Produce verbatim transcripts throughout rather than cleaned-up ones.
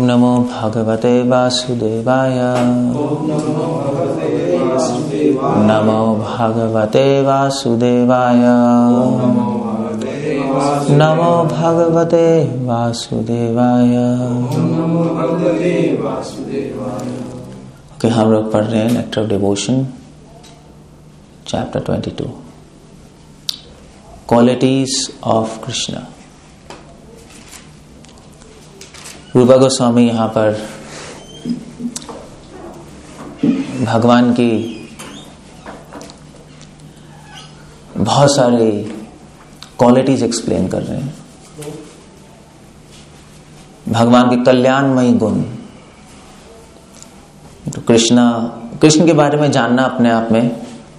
नमो भगवते वासुदेवाय। नमो भगवते वासुदेवाय। नमो भगवते वासुदेवाय। ओके, हम लोग पढ़ रहे हैं nectar of devotion chapter twenty two, qualities of Krishna. Rupa Goswami यहाँ पर भगवान की बहुत सारी क्वालिटीज एक्सप्लेन कर रहे हैं, भगवान के कल्याणमयी गुण। तो कृष्णा कृष्ण के बारे में जानना अपने आप में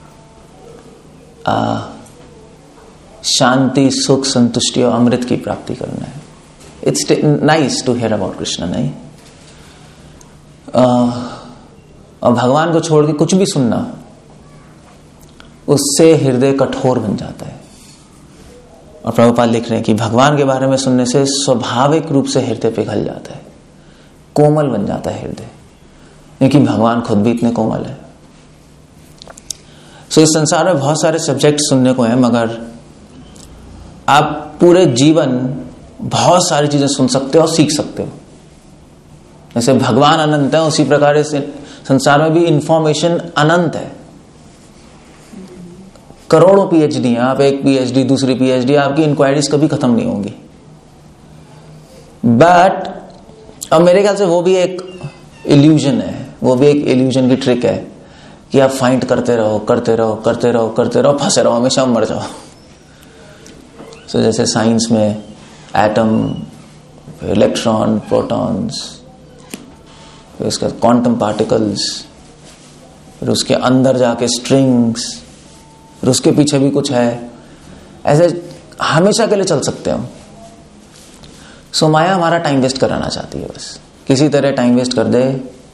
आ, शांति, सुख, संतुष्टि और अमृत की प्राप्ति करना है। It's nice to hear about Krishna, नहीं? uh, और भगवान को छोड़ के कुछ भी सुनना, उससे हृदय कठोर बन जाता है। और प्रभुपाद लिख रहे हैं कि भगवान के बारे में सुनने से स्वाभाविक रूप से हृदय पिघल जाता है, कोमल बन जाता है हृदय, क्योंकि भगवान खुद भी इतने कोमल है। सो इस संसार में बहुत सारे सब्जेक्ट सुनने को हैं, मगर आप पूरे जीवन बहुत सारी चीजें सुन सकते हो और सीख सकते हो। जैसे भगवान अनंत है, उसी प्रकार इस संसार में भी इंफॉर्मेशन अनंत है। करोड़ों पीएचडी हैं, आप एक पीएचडी, दूसरी पीएचडी, आपकी इंक्वायरीज कभी खत्म नहीं होंगी। बट अब मेरे ख्याल से वो भी एक इल्यूजन है, वो भी एक इल्यूजन की ट्रिक है कि आप फाइंड करते रहो करते रहो करते रहो करते रहो फंसे रहो, हमेशा मर जाओ। सो so, जैसे साइंस में एटम, इलेक्ट्रॉन, प्रोटॉन्स, फिर उसके क्वांटम पार्टिकल्स, फिर उसके अंदर जाके स्ट्रिंग्स, फिर उसके पीछे भी कुछ है, ऐसे हमेशा के लिए चल सकते हम। सो so, माया हमारा टाइम वेस्ट कराना चाहती है, बस किसी तरह टाइम वेस्ट कर दे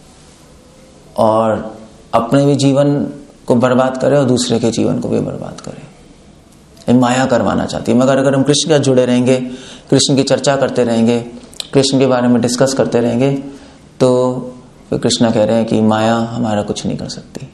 और अपने भी जीवन को बर्बाद करे और दूसरे के जीवन को भी बर्बाद करे। माया करवाना चाहती है। मगर अगर हम कृष्ण के साथ जुड़े रहेंगे, कृष्ण की चर्चा करते रहेंगे, कृष्ण के बारे में डिस्कस करते रहेंगे, तो फिर कृष्ण कह रहे हैं कि माया हमारा कुछ नहीं कर सकती।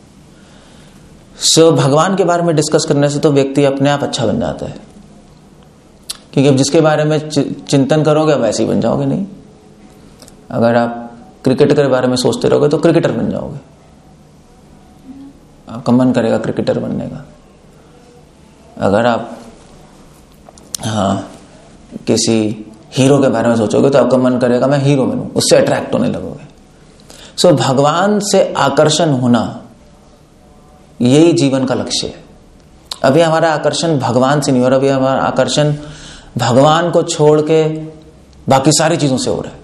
सो so, भगवान के बारे में डिस्कस करने से तो व्यक्ति अपने आप अच्छा बन जाता है, क्योंकि अब जिसके बारे में चिंतन करोगे आप वैसे ही बन जाओगे। नहीं, अगर आप क्रिकेट के बारे में सोचते रहोगे तो क्रिकेटर बन जाओगे, आपका मन करेगा क्रिकेटर बनने का। अगर आप हाँ किसी हीरो के बारे में सोचोगे तो आपका मन करेगा मैं हीरो बनूं, उससे अट्रैक्ट होने लगोगे। सो so, भगवान से आकर्षण होना, यही जीवन का लक्ष्य है। अभी हमारा आकर्षण भगवान से नहीं हो रहा, अभी हमारा आकर्षण भगवान को छोड़ के बाकी सारी चीजों से हो रहा है।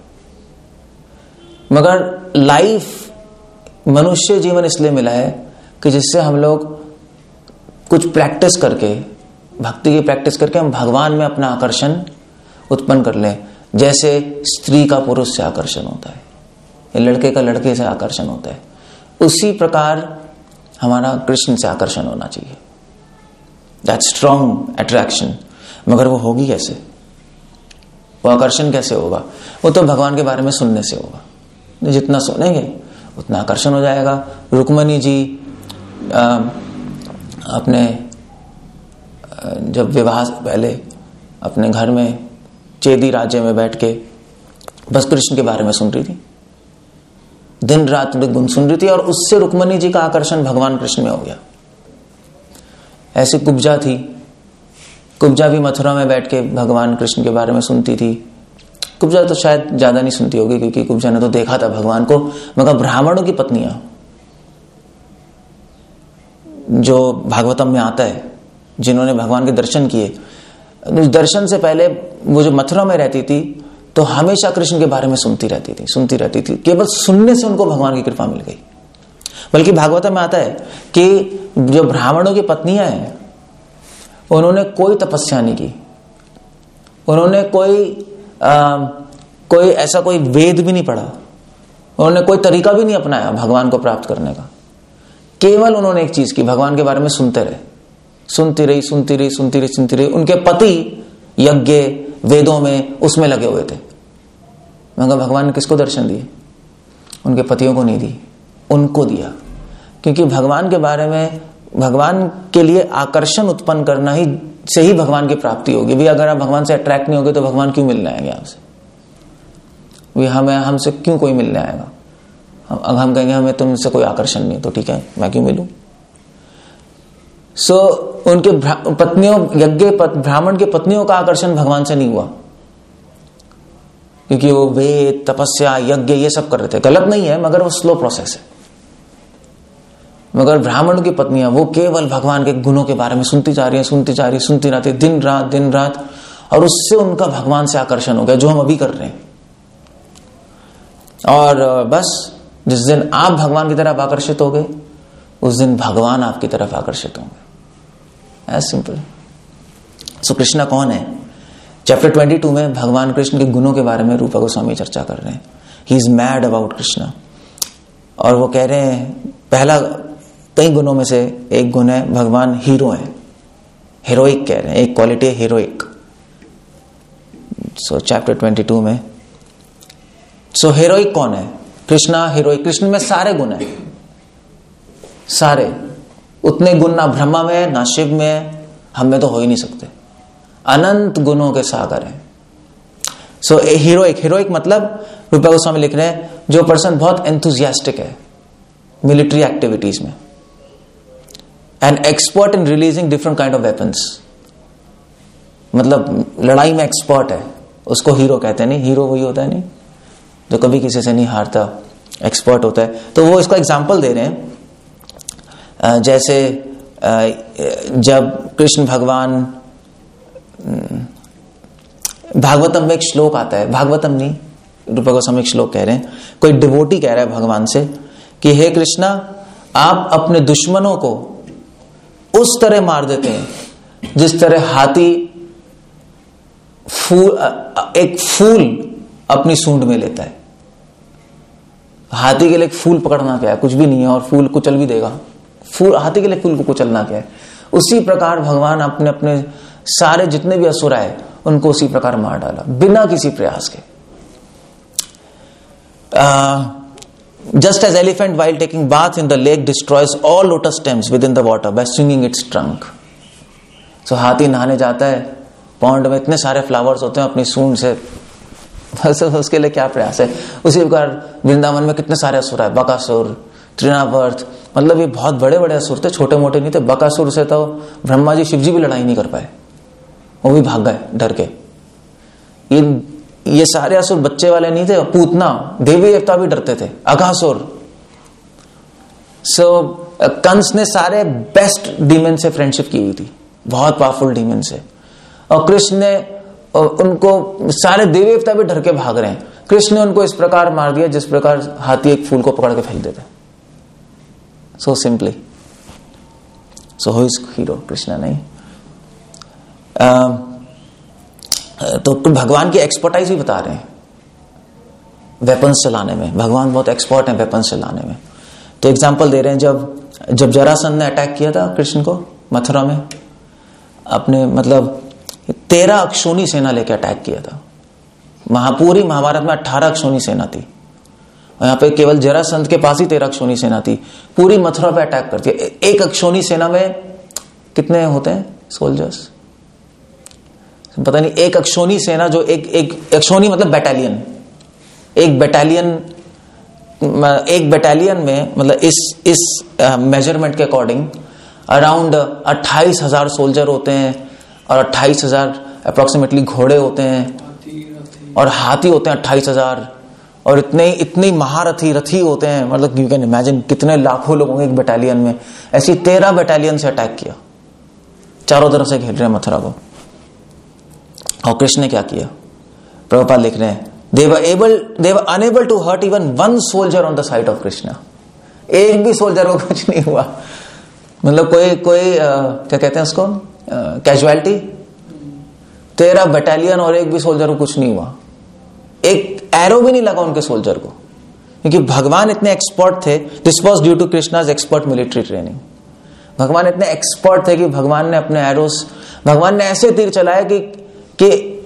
मगर लाइफ, मनुष्य जीवन इसलिए मिला है कि जिससे हम लोग कुछ प्रैक्टिस करके, भक्ति की प्रैक्टिस करके हम भगवान में अपना आकर्षण उत्पन्न कर लें। जैसे स्त्री का पुरुष से आकर्षण होता है, या लड़के का लड़के से आकर्षण होता है, उसी प्रकार हमारा कृष्ण से आकर्षण होना चाहिए। That strong attraction. मगर वो होगी कैसे? वो आकर्षण कैसे होगा? वो तो भगवान के बारे में सुनने से होगा। जितना सुनेंगे उतना आकर्षण हो जाएगा। रुक्मणी जी आ, अपने जब विवाह से पहले अपने घर में चेदी राज्य में बैठ के बस कृष्ण के बारे में सुन रही थी, दिन रात गुण सुन रही थी, और उससे रुक्मणी जी का आकर्षण भगवान कृष्ण में हो गया। ऐसे कुब्जा थी, कुब्जा भी मथुरा में बैठ के भगवान कृष्ण के बारे में सुनती थी। कुब्जा तो शायद ज्यादा नहीं सुनती होगी, क्योंकि कुब्जा ने तो देखा था भगवान को। मगर ब्राह्मणों की पत्नियां, जो भागवतम में आता है, जिन्होंने भगवान के दर्शन किए, उस दर्शन से पहले वो जो मथुरा में रहती थी तो हमेशा कृष्ण के बारे में सुनती रहती थी सुनती रहती थी केवल सुनने से उनको भगवान की कृपा मिल गई। बल्कि भागवतम में आता है कि जो ब्राह्मणों की पत्नियां हैं, उन्होंने कोई तपस्या नहीं की, उन्होंने कोई आ, कोई ऐसा कोई वेद भी नहीं पढ़ा, उन्होंने कोई तरीका भी नहीं अपनाया भगवान को प्राप्त करने का। केवल उन्होंने एक चीज की, भगवान के बारे में सुनते रहे, सुनती रही सुनती रही सुनती रही सुनती रही। उनके पति यज्ञ, वेदों में, उसमें लगे हुए थे। मगर भगवान ने किसको दर्शन दिए? उनके पतियों को नहीं दी, उनको दिया। क्योंकि भगवान के बारे में, भगवान के लिए आकर्षण उत्पन्न करना ही से ही भगवान की प्राप्ति होगी। भी अगर आप भगवान से अट्रैक्ट नहीं होगे तो भगवान क्यों मिलने आएंगे आपसे? भी हमें हमसे क्यों कोई मिलने आएगा? अगर हम कहेंगे हमें तुमसे कोई आकर्षण नहीं, तो ठीक है, मैं क्यों मिलूं? सो so, उनके पत्नियों, यज्ञ ब्राह्मण के पत्नियों का आकर्षण भगवान से नहीं हुआ, क्योंकि वो वेद, तपस्या, यज्ञ ये सब कर रहे थे। गलत नहीं है, मगर वो स्लो प्रोसेस है। मगर ब्राह्मण की पत्नियां वो केवल भगवान के गुणों के बारे में सुनती जा रही है, सुनती जा रही है, सुनती रहती है, दिन रात दिन रात, और उससे उनका भगवान से आकर्षण हो गया, जो हम अभी कर रहे हैं। और बस जिस दिन आप भगवान की तरफ आकर्षित हो गए, उस दिन भगवान आपकी तरफ आकर्षित होंगे। As simple. सो कृष्णा कौन है? चैप्टर बाईस में भगवान कृष्ण के गुणों के बारे में रूपा गोस्वामी चर्चा कर रहे हैं। He is mad about Krishna, और वो कह रहे हैं पहला कई गुणों में से एक गुण है भगवान हीरो है, हीरोइक कह रहे हैं, एक क्वालिटी है हीरोइक। सो चैप्टर बाईस में सो हीरोइक कौन है? कृष्णा हीरोइक। कृष्ण में सारे गुण है, सारे। उतने गुण ना ब्रह्मा में है, ना शिव में है, हम में तो हो ही नहीं सकते। अनंत गुणों के सागर है। सो ए हीरोइक, हीरोइक मतलब रूपा गोस्वामी लिख रहे हैं जो पर्सन बहुत एंथुजियास्टिक है मिलिट्री एक्टिविटीज में, and expert in releasing different kind of weapons, मतलब लड़ाई में एक्सपर्ट है, उसको हीरो कहते हैं। नहीं, हीरो वही होता है नहीं जो कभी किसी से नहीं हारता, एक्सपर्ट होता है। तो वो इसका एग्जाम्पल दे रहे हैं, जैसे जब कृष्ण भगवान, भागवतम में एक श्लोक आता है, भागवतम नहीं, रूपा गोस्वामी एक श्लोक कह रहे हैं, कोई डिवोटी कह रहा है भगवान से कि हे कृष्णा, आप अपने दुश्मनों को उस तरह मार देते हैं जिस तरह हाथी फूल, एक फूल अपनी सूंड में लेता है। हाथी के लिए फूल पकड़ना क्या है? कुछ भी नहीं है, और फूल कुचल भी देगा। फूल, हाथी के लिए फूल को कुचलना क्या है? उसी प्रकार भगवान अपने अपने सारे जितने भी असुर आए उनको उसी प्रकार मार डाला, बिना किसी प्रयास के। Just as elephant while taking bath in the lake destroys all lotus stems within the water by swinging its trunk. So हाथी नहाने जाता है, पॉन्ड में इतने सारे फ्लावर्स होते हैं, अपनी सूंड से, बस उसके लिए क्या प्रयास है? उसी प्रकार वृंदावन में कितने सारे असुर है, बकासुर, तृणावर्त, मतलब ये बहुत बड़े बड़े असुर थे, छोटे मोटे नहीं थे। बकासुर से तो ब्रह्मा जी, शिव जी भी लड़ाई नहीं कर पाए, वो भी भाग गए डर के। ये ये सारे असुर बच्चे वाले नहीं थे, पूतना, देवी देवता भी डरते थे, अघासुर। सो कंस ने सारे बेस्ट डीमन से फ्रेंडशिप की हुई थी, बहुत पावरफुल डीमन से, और कृष्ण ने उनको, सारे देवी देवता भी डर के भाग रहे हैं। कृष्ण ने उनको इस प्रकार मार दिया जिस प्रकार हाथी एक फूल को पकड़ के फेंक देता। So simply, so who is hero? Krishna नहीं। uh, तो भगवान की एक्सपर्टाइज भी बता रहे हैं वेपन्स चलाने में। भगवान बहुत एक्सपर्ट हैं वेपन्स चलाने में। तो एग्जांपल दे रहे हैं, जब जब जरासंध ने अटैक किया था कृष्ण को मथुरा में, अपने मतलब तेरह अक्षोणी सेना लेकर अटैक किया था। महापूरी महाभारत में अठारह अक्षोणी सेना थी, और यहाँ पे केवल जरासंध के पास ही तेरह अक्षोणी सेना थी। पूरी मथुरा पे अटैक करती है। एक अक्षोणी सेना में कितने होते हैं सोल्जर्स? पता नहीं। एक अक्षोणी सेना, जो एक एक अक्षोणी मतलब बटालियन, एक बटालियन एक बटालियन में मतलब इस इस मेजरमेंट के अकॉर्डिंग अराउंड अट्ठाईस हजार सोल्जर होते हैं, और अट्ठाईस हजार अप्रोक्सीमेटली घोड़े होते हैं, और हाथी होते हैं अट्ठाईस हजार, और इतने इतनी महारथी रथी होते हैं। मतलब यू कैन इमेजिन कितने लाखों लोग होंगे एक बटालियन में। ऐसी तेरह बटालियन से अटैक किया, चारों तरफ से घेर रहे हैं मथुरा को। और कृष्ण ने क्या किया? प्रभुपाद लिख रहे हैं, they were able they were unable to hurt even one soldier on the side of Krishna. एक भी सोल्जर को कुछ नहीं हुआ। मतलब कोई कोई आ, क्या कहते हैं उसको, कैजुअलिटी। तेरह बटालियन और एक भी सोल्जर को कुछ नहीं हुआ, एक एरो भी नहीं लगा उनके सोल्जर को, क्योंकि भगवान इतने एक्सपर्ट थे। This was due to Krishna's expert military training. भगवान इतने एक्सपर्ट थे कि भगवान ने अपने एरोस, भगवान ने ऐसे तीर चलाए कि कि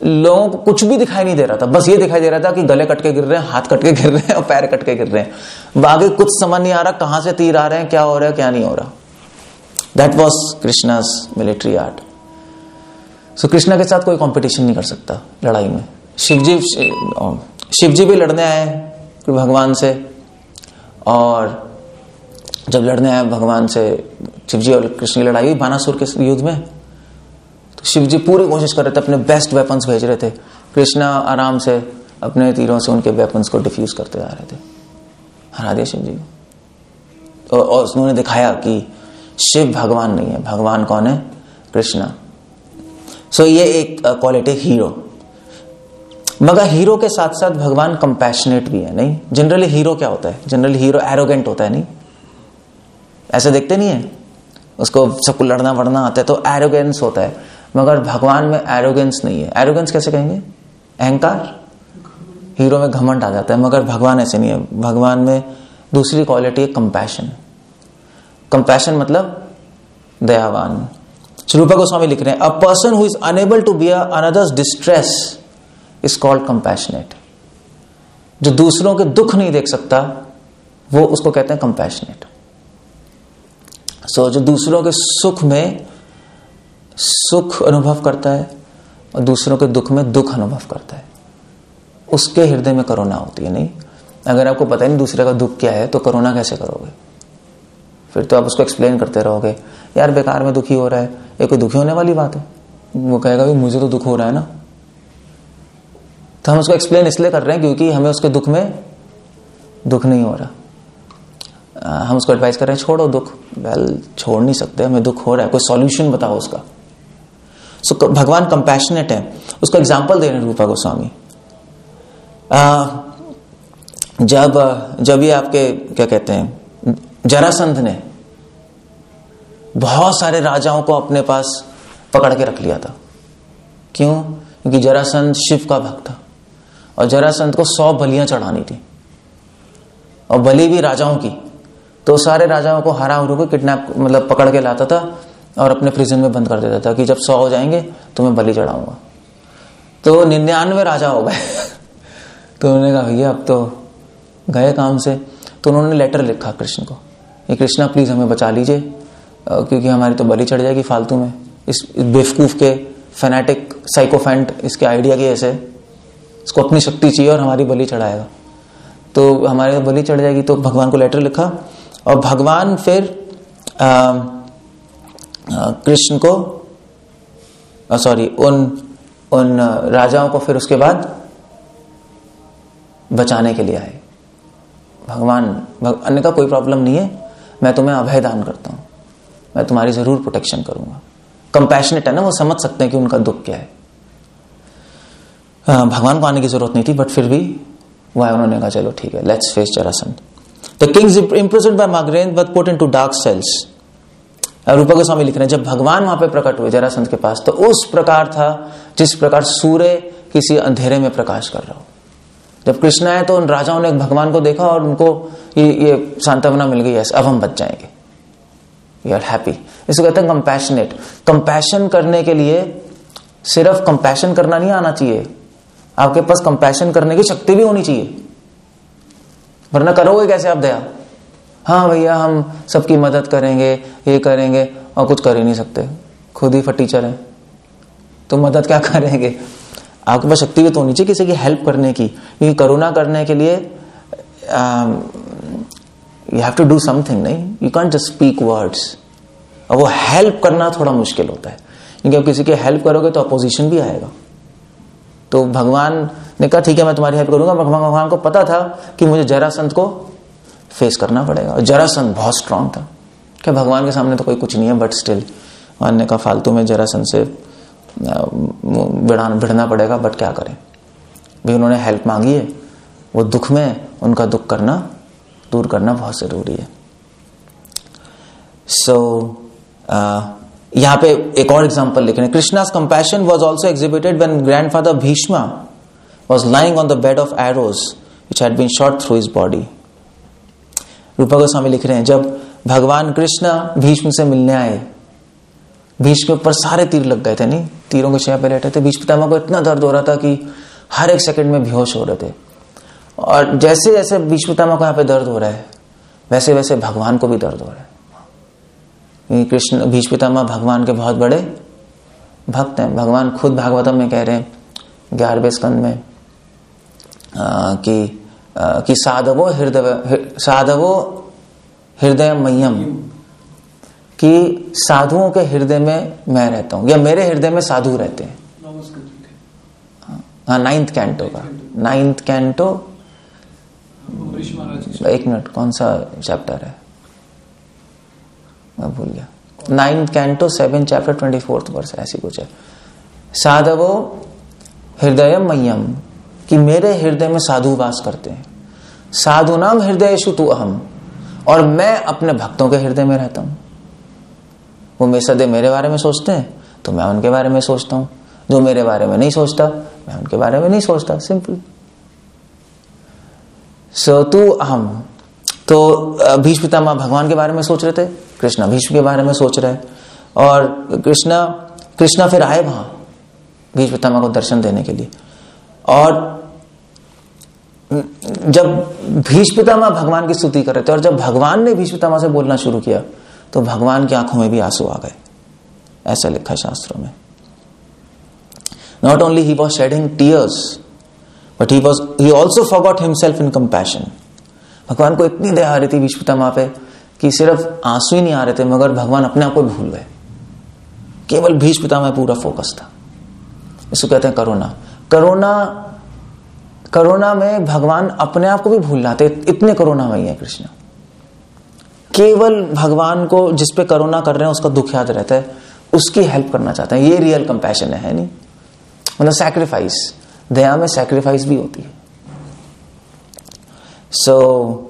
लोगों को कुछ भी दिखाई नहीं दे रहा था, बस ये दिखाई दे रहा था कि गले कट के गिर रहे हैं, हाथ कट के गिर रहे हैं और पैर कट के गिर रहे हैं। बाकी कुछ समझ नहीं आ रहा कहां से तीर आ रहे हैं, क्या हो रहा है क्या नहीं हो रहा। That was Krishna's military art. So Krishna के साथ कोई कंपटीशन नहीं कर सकता लड़ाई में। शिवजी शिवजी भी लड़ने आए भगवान से, और जब लड़ने आए भगवान से, शिवजी और कृष्ण की लड़ाई हुई बानासुर के युद्ध में, तो शिवजी पूरी कोशिश कर रहे थे, अपने बेस्ट वेपन्स भेज रहे थे। कृष्णा आराम से अपने तीरों से उनके वेपन्स को डिफ्यूज करते जा रहे थे। हरा दिया शिवजी को, और उन्होंने दिखाया कि शिव भगवान नहीं है, भगवान कौन है? कृष्णा। सो so, ये एक क्वालिटी हीरो। मगर हीरो के साथ साथ भगवान कंपैशनेट भी है, नहीं? जनरली हीरो क्या होता है? जनरली हीरो एरोगेंट होता है, नहीं? ऐसे देखते नहीं है, उसको सबको लड़ना वड़ना आता है तो एरोगेंस होता है। मगर भगवान में एरोगेंस नहीं है। एरोगेंस कैसे कहेंगे? अहंकार। हीरो में घमंड आ जाता है, मगर भगवान ऐसे नहीं है। भगवान में दूसरी क्वालिटी है कंपैशन। कंपैशन मतलब दयावान। रूपा गोस्वामी लिख रहे हैं, a person who is unable to bear another's distress is called compassionate. जो दूसरों के दुख नहीं देख सकता वो उसको कहते हैं कंपैशनेट। सो so, जो दूसरों के सुख में सुख अनुभव करता है और दूसरों के दुख में दुख अनुभव करता है, उसके हृदय में करुणा होती है, नहीं? अगर आपको पता ही नहीं दूसरे का दुख क्या है तो करुणा कैसे करोगे? फिर तो आप उसको एक्सप्लेन करते रहोगे, यार बेकार में दुखी हो रहा है, ये कोई दुखी होने वाली बात है? वो कहेगा भी मुझे तो दुख हो रहा है ना। तो हम उसको एक्सप्लेन इसलिए कर रहे हैं क्योंकि हमें उसके दुख में दुख नहीं हो रहा। हम उसको एडवाइस कर रहे हैं छोड़ो दुख। वेल, छोड़ नहीं सकते, हमें दुख हो रहा है, कोई सॉल्यूशन बताओ उसका। सो so, भगवान कंपैशनेट है। उसको एग्जांपल दे रहे हैं रूपा गोस्वामी। जब जब ये आपके क्या कहते हैं, जरासंध ने बहुत सारे राजाओं को अपने पास पकड़ के रख लिया था। क्यों? क्योंकि जरासंध शिव का भक्त था और जरासंध को सौ बलियां चढ़ानी थी, और बलि भी राजाओं की। तो सारे राजाओं को हरा हुआ को किडनैप मतलब पकड़ के लाता था और अपने प्रिजन में बंद कर देता था कि जब सौ हो जाएंगे तो मैं बलि चढ़ाऊंगा। तो निन्यानवे राजा हो गए। तो उन्होंने कहा भैया अब तो गए काम से। तो उन्होंने लेटर लिखा कृष्ण को, ये कृष्णा प्लीज हमें बचा लीजिए क्योंकि हमारी तो बलि चढ़ जाएगी फालतू में। इस बेवकूफ के फैनेटिक साइकोफेंट इसके आइडिया की ऐसे, इसको अपनी शक्ति चाहिए और हमारी बलि चढ़ाएगा, तो हमारी बलि चढ़ जाएगी। तो भगवान को लेटर लिखा और भगवान फिर कृष्ण को सॉरी उन उन राजाओं को फिर उसके बाद बचाने के लिए आए। भगवान अन्य का कोई प्रॉब्लम नहीं है, मैं तुम्हें अभय दान करता हूं, मैं तुम्हारी जरूर प्रोटेक्शन करूंगा। कंपैशनेट है ना, वो समझ सकते हैं कि उनका दुख क्या है। भगवान को आने की जरूरत नहीं थी, बट फिर भी वह उन्होंने कहा चलो ठीक है, let's face Jarasandha. The kings imprisoned by Magrane but put into dark cells। Rupa Goswami लिख रहे हैं, जब भगवान वहां पे प्रकट हुए जरासंध के पास, तो उस प्रकार था जिस प्रकार सूर्य किसी अंधेरे में प्रकाश कर रहा हो। जब कृष्ण आए तो उन राजाओं ने भगवान को देखा और उनको ये, ये सांत्वना मिल गई, अब हम बच जाएंगे, वी आर हैप्पी। इसको कहते हैं कंपैशनेट। कंपैशन करने के लिए सिर्फ कंपैशन करना नहीं आना चाहिए, आपके पास कंपैशन करने की शक्ति भी होनी चाहिए, वरना करोगे कैसे आप दया? हाँ भैया हम सबकी मदद करेंगे, ये करेंगे, और कुछ कर ही नहीं सकते, खुद ही फटीचर हैं, तो मदद क्या करेंगे? आपके पास शक्ति भी तो होनी चाहिए किसी की हेल्प करने की, क्योंकि करुणा करने के लिए you have to do something, नहीं? You can't just speak words. और वो हेल्प करना थोड़ा मुश्किल होता है, क्योंकि आप किसी की हेल्प करोगे तो अपोजिशन भी आएगा। तो भगवान ने कहा ठीक है मैं तुम्हारी हेल्प करूंगा। भगवान को पता था कि मुझे जरासंध को फेस करना पड़ेगा, और जरासंध बहुत स्ट्रांग था। क्या भगवान के सामने तो कोई कुछ नहीं है, बट स्टिल भगवान ने कहा फालतू में जरासंध से भिड़ना पड़ेगा, बट क्या करें भी, उन्होंने हेल्प मांगी है, वो दुख में उनका दुख करना दूर करना बहुत जरूरी है। सो so, यहां पे एक और एग्जांपल लिख रहे हैं, कृष्णा's compassion was also exhibited when grandfather Bhishma was lying on the bed of arrows which had been shot through his body। रूपा गोस्वामी लिख रहे हैं, जब भगवान कृष्ण भीष्म से मिलने आए भीष्म के ऊपर सारे तीर लग गए थे, नहीं, तीरों के शैया पे लेटे थे। भीष्म पितामह को इतना दर्द हो रहा था कि हर एक सेकंड में बेहोश हो रहे थे। और जैसे जैसे भीष्म पितामह को यहाँ पे दर्द हो रहा है, वैसे वैसे भगवान को भी दर्द हो रहा है। कृष्ण भीष्म पितामह भगवान के बहुत बड़े भक्त हैं। भगवान खुद भागवतम में कह रहे हैं ग्यारहवें स्कंद में आ, कि आ, कि साधवो हृदय साधवो हृदय मह्यम, कि साधुओं के हृदय में मैं रहता हूं या मेरे हृदय में साधु रहते हैं। हाँ, नाइन्थ कैंटो का नाइन्थ कैंटो एक मिनट, कौन सा चैप्टर है मैं भूल गया। Ninth canto seven chapter twenty fourth verse ऐसी कुछ है। साधवो हृदय मह्यम, कि मेरे हृदय में साधु वास करते हैं। साधु नाम हृदयेषु तु अहम, और मैं अपने भक्तों के हृदय में रहता हूं। वो मेरे सदैव मेरे बारे में सोचते हैं तो मैं उनके बारे में सोचता हूं, जो मेरे बारे में नहीं सोचता मैं उनके बारे में नहीं सोचता। सिंपल। सो तू अहम। तो भीष्म पितामह भगवान के बारे में सोच रहे थे, कृष्णा भीष्म के बारे में सोच रहे, और कृष्णा कृष्णा फिर आए वहां भीष्म पितामह को दर्शन देने के लिए। और जब भीष्म पितामह भगवान की स्तुति कर रहे थे और जब भगवान ने भीष्म पितामह से बोलना शुरू किया तो भगवान की आंखों में भी आंसू आ गए, ऐसा लिखा शास्त्रों में। Not only he was shedding tears but he was he also forgot himself in compassion. भगवान को इतनी दया आ रही थी भीष्म पितामह पे कि सिर्फ आंसू ही नहीं आ रहे थे, मगर भगवान अपने आप को भूल गए। केवल भीष्म पितामह पूरा फोकस था। इसको कहते हैं करुणा। करुणा करुणा में भगवान अपने आप को भी भूल जाते, इतने करुणामयी है कृष्ण। केवल भगवान को जिस पे करुणा कर रहे हैं उसका दुख याद रहता है, उसकी हेल्प करना चाहते हैं। ये रियल कंपैशन है, नहीं मतलब सैक्रिफाइस। दया में सैक्रिफाइस भी होती है। सो so,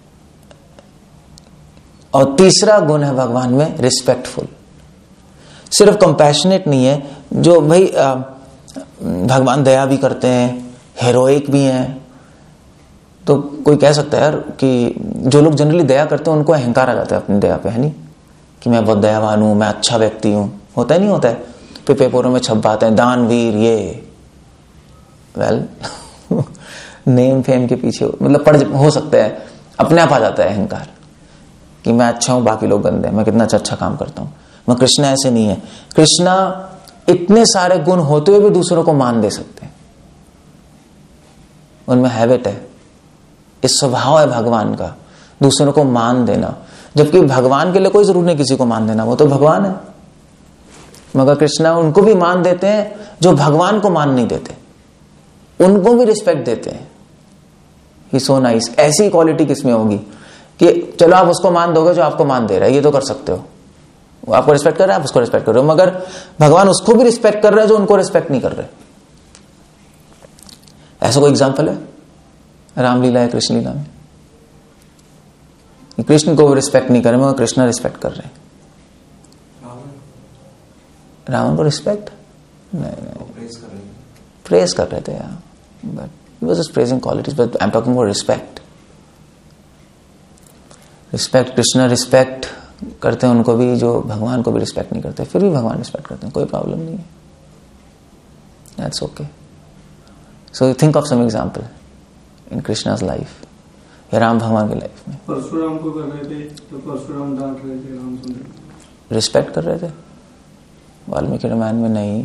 और तीसरा गुण है भगवान में रिस्पेक्टफुल। सिर्फ कंपैशनेट नहीं है, जो भाई भगवान दया भी करते हैं, हेरोइक भी हैं। तो कोई कह सकता है यार कि जो लोग जनरली दया करते हैं उनको अहंकार आ जाता है अपनी दया पे, है नहीं, कि मैं बहुत दयावान हूं, मैं अच्छा व्यक्ति हूं। होता है नहीं होता है, पे पेपरों में छप पाते हैं दानवीर ये। वेल नेम फेम के पीछे मतलब पड़ हो सकता है, अपने आप आ जाता है अहंकार कि मैं अच्छा हूं, बाकी लोग गंदे हैं, मैं कितना अच्छा अच्छा काम करता हूं। मगर कृष्णा ऐसे नहीं है। कृष्णा इतने सारे गुण होते हुए भी दूसरों को मान दे सकते हैं, उनमें हैबिट है, इस स्वभाव है भगवान का, दूसरों को मान देना। जबकि भगवान के लिए कोई जरूर नहीं किसी को मान देना, वो तो भगवान है। मगर कृष्णा उनको भी मान देते हैं जो भगवान को मान नहीं देते, उनको भी रिस्पेक्ट देते हैं। ही सो नाइस। ऐसी क्वालिटी किसमें होगी कि चलो आप उसको मान दोगे जो आपको मान दे रहा है, ये तो कर सकते हो। वो आपको रिस्पेक्ट कर रहा है, आप उसको रिस्पेक्ट कर रहे हो। मगर भगवान उसको भी रिस्पेक्ट कर रहे हैं जो उनको रिस्पेक्ट नहीं कर रहे। ऐसा कोई एग्जाम्पल है रामलीला या कृष्ण लीला में? कृष्ण को रिस्पेक्ट नहीं कर रहे मगर कृष्ण रिस्पेक्ट कर रहे हैं। रावण को रिस्पेक्ट नहीं, नहीं। प्रेज कर रहे थे यार, but he was just praising qualities, but I'm talking about respect. Respect, Krishna respect करते हैं उनको भी जो भगवान को भी रिस्पेक्ट नहीं करते, फिर भी भगवान रिस्पेक्ट करते हैं, कोई प्रॉब्लम नहीं है। That's okay. So think of some example in Krishna's life, या राम भगवान की लाइफ में। परशुराम को कर रहे थे तो परशुराम डांट रहे थे, राम सुन रहे, रिस्पेक्ट कर रहे थे। वाल्मीकि रामायण में नहीं,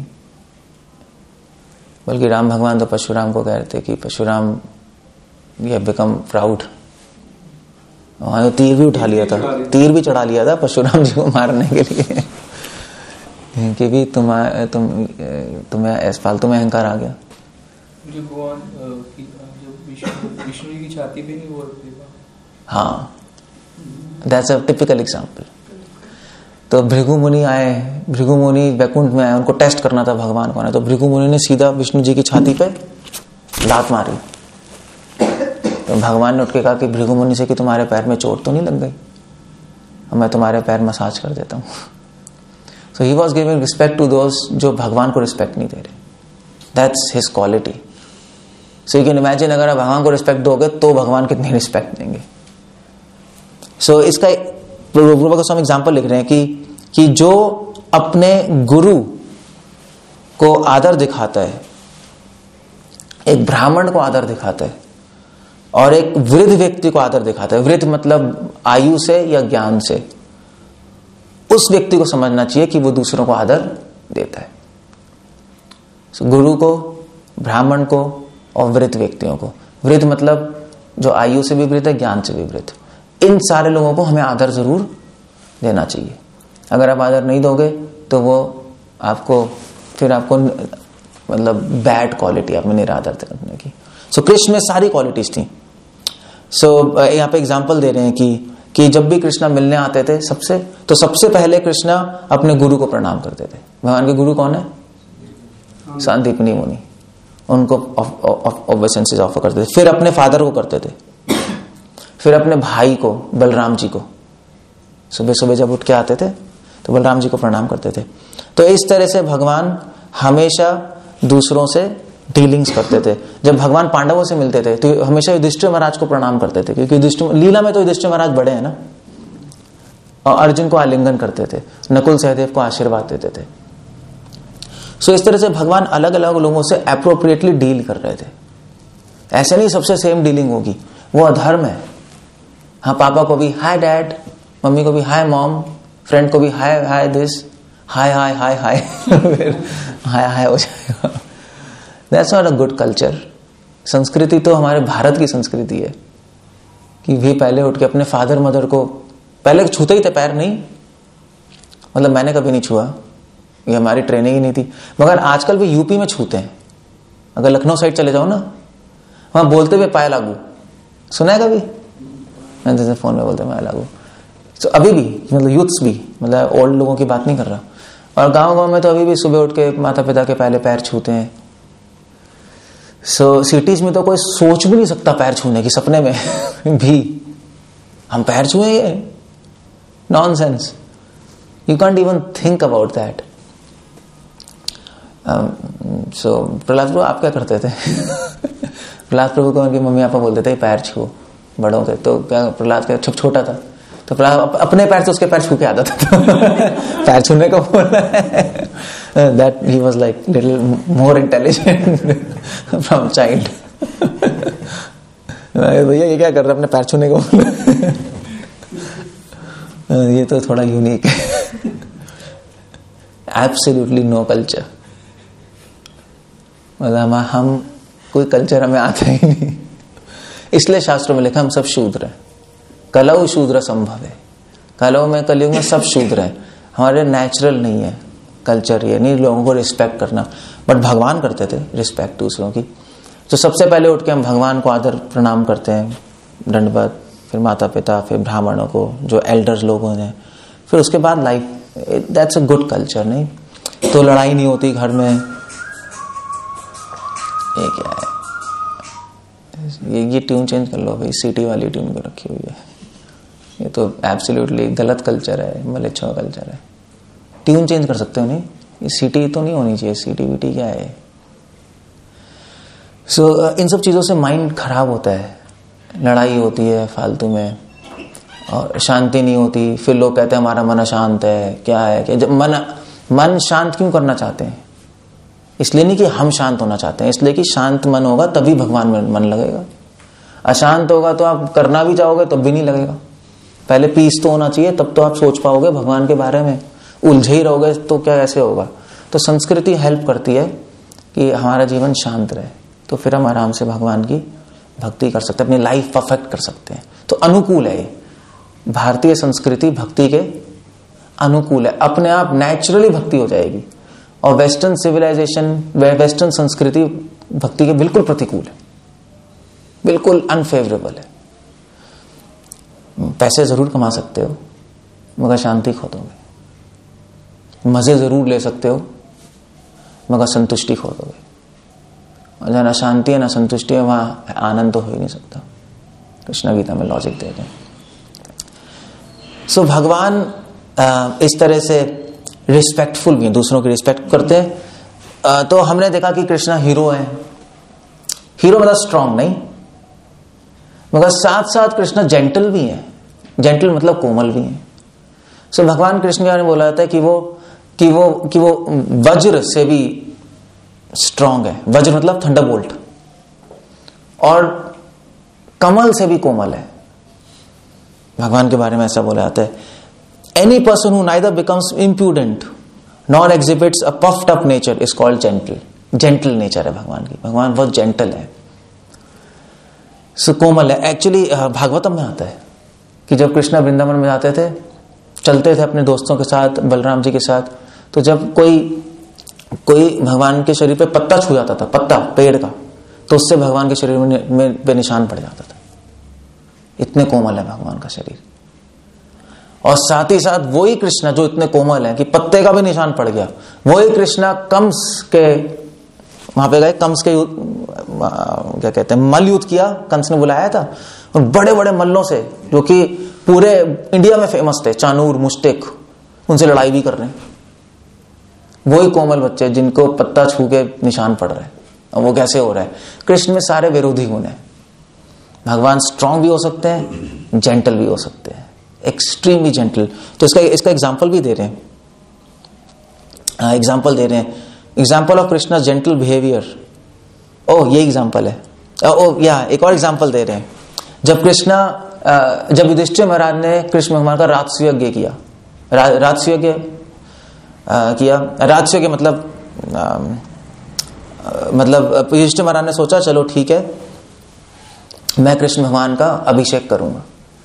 बल्कि राम भगवान तो परशुराम को कह रहे थे कि परशुराम ये बिकम प्राउड। वहां तो तीर भी उठा लिया था, तीर भी चढ़ा लिया था परशुराम जी को मारने के लिए कि भी तुम्हारे तुम तुम्हें ऐसा फालतू में अहंकार आ गया। जो भगवान विष्णु की छाती पे नहीं बोल रहे। हाँ, दैट्स अ टिपिकल एग्जांपल। तो भृगु मुनि आए, भृगु मुनि वैकुंठ में आए, उनको टेस्ट करना था भगवान कौन है। तो भृगु मुनि ने सीधा विष्णु जी की छाती पे लात मारी। तो भगवान ने उठ के कहा कि भृगु मुनि से कि तुम्हारे पैर में चोट तो नहीं लग गई, मैं तुम्हारे पैर मसाज कर देता हूँ। So he was giving respect to those जो भगवान को रिस्पेक्ट नहीं दे रहे। That's his quality. So you can imagine अगर आप भगवान को रिस्पेक्ट दोगे तो भगवान कितनी रिस्पेक्ट देंगे। सो so, इसका रूप गोस्वामी एग्जाम्पल लिख रहे हैं कि कि जो अपने गुरु को आदर दिखाता है, एक ब्राह्मण को आदर दिखाता है और एक वृद्ध व्यक्ति को आदर दिखाता है, वृद्ध मतलब आयु से या ज्ञान से, उस व्यक्ति को समझना चाहिए कि वो दूसरों को आदर देता है। so, गुरु को, ब्राह्मण को और वृद्ध व्यक्तियों को। वृद्ध मतलब जो आयु से भी वृद्ध है, ज्ञान से भी वृद्ध, इन सारे लोगों को हमें आदर जरूर देना चाहिए। अगर आप आदर नहीं दोगे तो वो आपको फिर आपको मतलब बैड क्वालिटी आप में निरादर करने की। सो so, कृष्ण में सारी क्वालिटीज थी। सो so, यहाँ पे एग्जाम्पल दे रहे हैं कि कि जब भी कृष्णा मिलने आते थे सबसे तो सबसे पहले कृष्णा अपने गुरु को प्रणाम करते थे। भगवान के गुरु कौन है? सांदीपनी मुनि, उनको ओबेसेंसेस ऑफर करते थे। फिर अपने फादर को करते थे, फिर अपने भाई को, बलराम जी को, सुबह सुबह जब उठ के आते थे तो बलराम जी को प्रणाम करते थे। तो इस तरह से भगवान हमेशा दूसरों से डीलिंग्स करते थे। जब भगवान पांडवों से मिलते थे तो हमेशा युधिष्ठिर महाराज को प्रणाम करते थे, क्योंकि युधिष्ठिर लीला में तो युधिष्ठिर महाराज बड़े हैं ना, और अर्जुन को आलिंगन करते थे, नकुल सहदेव को आशीर्वाद देते थे। सो इस तरह से भगवान अलग अलग लोगों से एप्रोप्रिएटली डील कर रहे थे। ऐसे नहीं सबसे सेम डीलिंग होगी, वो अधर्म है। हाँ, पापा को भी हाय डैड, मम्मी को भी हाय मॉम, फ्रेंड को भी हाय हाय दिस, हाय हाय हाय हाय हाय हाय हो जाएगा। That's not a good culture. संस्कृति तो हमारे भारत की संस्कृति है कि भी पहले उठ के अपने फादर मदर को पहले छूते ही थे पैर, नहीं मतलब मैंने कभी नहीं छुआ, ये हमारी ट्रेनिंग ही नहीं थी। मगर आजकल भी यूपी में छूते हैं। अगर लखनऊ साइड चले जाओ ना, वहां बोलते हुए पाए लागू, सुना है कभी? मैं जैसे फोन में बोलते पाए लागू। तो अभी भी मतलब यूथ्स भी, मतलब ओल्ड लोगों की बात नहीं कर रहा, और गांव गांव में तो अभी भी सुबह उठ के माता पिता के पहले पैर छूते हैं। सो so, सिटीज में तो कोई सोच भी नहीं सकता पैर छूने की, सपने में भी हम पैर छुए, ये nonsense, you can't even think about that. So Prahlad Prabhu आप क्या करते थे? प्रहलाद प्रभु को उनकी मम्मी पापा बोलते थे पैर छुओ बड़ों के, तो क्या प्रहलाद का छप छोटा था तो प्रहलाद अपने पैर से उसके पैर छू के आता था पैर छूने को बोला है। That he was like little more intelligent from child. भैया ये क्या कर रहे अपने पैर छूने को बोला? ये तो थोड़ा यूनिक है। एब्सोल्युटली नो कल्चर, मतलब हम कोई कल्चर हमें आता ही नहीं। इसलिए शास्त्रों में लिखा हम सब शूद्र हैं, कलौ शूद्र संभव है। कलौ में कलयुग में सब शूद्र हैं, हमारे नेचुरल नहीं है कल्चर, ये नहीं लोगों को रिस्पेक्ट करना, बट भगवान करते थे रिस्पेक्ट दूसरों की। तो सबसे पहले उठ के हम भगवान को आदर प्रणाम करते हैं, दंडवत, फिर माता पिता, फिर ब्राह्मणों को जो एल्डर्स लोग हैं, फिर उसके बाद life. That's a good culture. नहीं तो लड़ाई नहीं होती घर में। ये क्या है? ये ये ट्यून चेंज कर लो भाई, सिटी वाली ट्यून को रखी हुई है। ये तो एब्सोल्युटली गलत कल्चर है, मलेच्छा कल्चर है। ट्यून चेंज कर सकते हो नहीं, ये सिटी तो नहीं होनी चाहिए। सिटी विटी क्या है? सो so, इन सब चीजों से माइंड खराब होता है, लड़ाई होती है फालतू में और शांति नहीं होती। फिर लोग कहते हैं हमारा मन अशांत है, क्या है कि जब मन मन शांत क्यों करना चाहते हैं? इसलिए नहीं कि हम शांत होना चाहते हैं, इसलिए कि शांत मन होगा तभी भगवान में मन लगेगा। अशांत होगा तो आप करना भी चाहोगे तब भी नहीं लगेगा। पहले पीस तो होना चाहिए, तब तो आप सोच पाओगे भगवान के बारे में। उलझे ही रहोगे तो क्या ऐसे होगा? तो संस्कृति हेल्प करती है कि हमारा जीवन शांत रहे, तो फिर हम आराम से भगवान की भक्ति कर सकते हैं, अपनी लाइफ परफेक्ट कर सकते हैं। तो अनुकूल है, भारतीय संस्कृति भक्ति के अनुकूल है, अपने आप नेचुरली भक्ति हो जाएगी। और वेस्टर्न सिविलाइजेशन, वेस्टर्न संस्कृति भक्ति के बिल्कुल प्रतिकूल है, बिल्कुल अनफेवरेबल है। पैसे जरूर कमा सकते हो मगर शांति खो दोगे, मजे जरूर ले सकते हो मगर संतुष्टि खो दोगे। और जहाँ ना शांति है ना संतुष्टि है, वहां आनंद तो हो ही नहीं सकता। कृष्ण गीता में लॉजिक देते हैं। सो so, भगवान आ, इस तरह से रिस्पेक्टफुल भी है, दूसरों की रिस्पेक्ट करते हैं। तो हमने देखा कि कृष्णा हीरो है। हीरो मतलब स्ट्रांग नहीं, मगर साथ साथ कृष्णा जेंटल भी है। जेंटल मतलब कोमल भी है। सो so, भगवान कृष्ण ने बोला था कि वो कि वो कि वो वज्र से भी स्ट्रांग है। वज्र मतलब थंडरबोल्ट, और कमल से भी कोमल है। भगवान के बारे में ऐसा बोला जाता है, any person who neither becomes impudent nor exhibits a puffed up nature is called gentle. Gentle nature है भगवान की, भगवान बहुत जेंटल है, सो कोमल है। एक्चुअली भागवतम में आता है कि जब कृष्ण वृंदावन में जाते थे, चलते थे अपने दोस्तों के साथ, बलराम जी के साथ, तो जब कोई कोई भगवान के शरीर पे पत्ता छू जाता था, पत्ता पेड़ का, तो उससे भगवान के शरीर में, में पे निशान पड़ जाता था। इतने कोमल है भगवान का शरीर। और साथ ही साथ वही कृष्णा जो इतने कोमल है कि पत्ते का भी निशान पड़ गया, वही कृष्णा कंस के वहां पे गए, कंस के क्या कहते हैं मल युद्ध किया, कंस ने बुलाया था, और बड़े बड़े मल्लों से जो कि पूरे इंडिया में फेमस थे, चानूर मुश्तिक, उनसे लड़ाई भी कर रहे हैं। वही कोमल बच्चे जिनको पत्ता छू के निशान पड़ रहे हैं, और वो कैसे हो रहा है? कृष्ण में सारे विरोधी गुण हैं। भगवान स्ट्रांग भी हो सकते हैं, जेंटल भी हो सकते हैं, एक्सट्रीमली जेंटल। तो इसका इसका एग्जांपल भी दे रहे हैं, एग्जांपल दे रहे हैं, example of Krishna gentle behaviour. ओह ये एग्जांपल है। ओ या एक और एग्जांपल दे रहे हैं, जब कृष्णा जब युधिष्ठिर महाराज ने कृष्ण भगवान का राजसूय यज्ञ किया, रा, राजसूय यज्ञ किया, राजसूय यज्ञ मतलब आ, आ, मतलब युधिष्ठिर महाराज ने सोचा चलो ठीक है, मैं कृष्ण भगवान का अभिषेक करूंगा।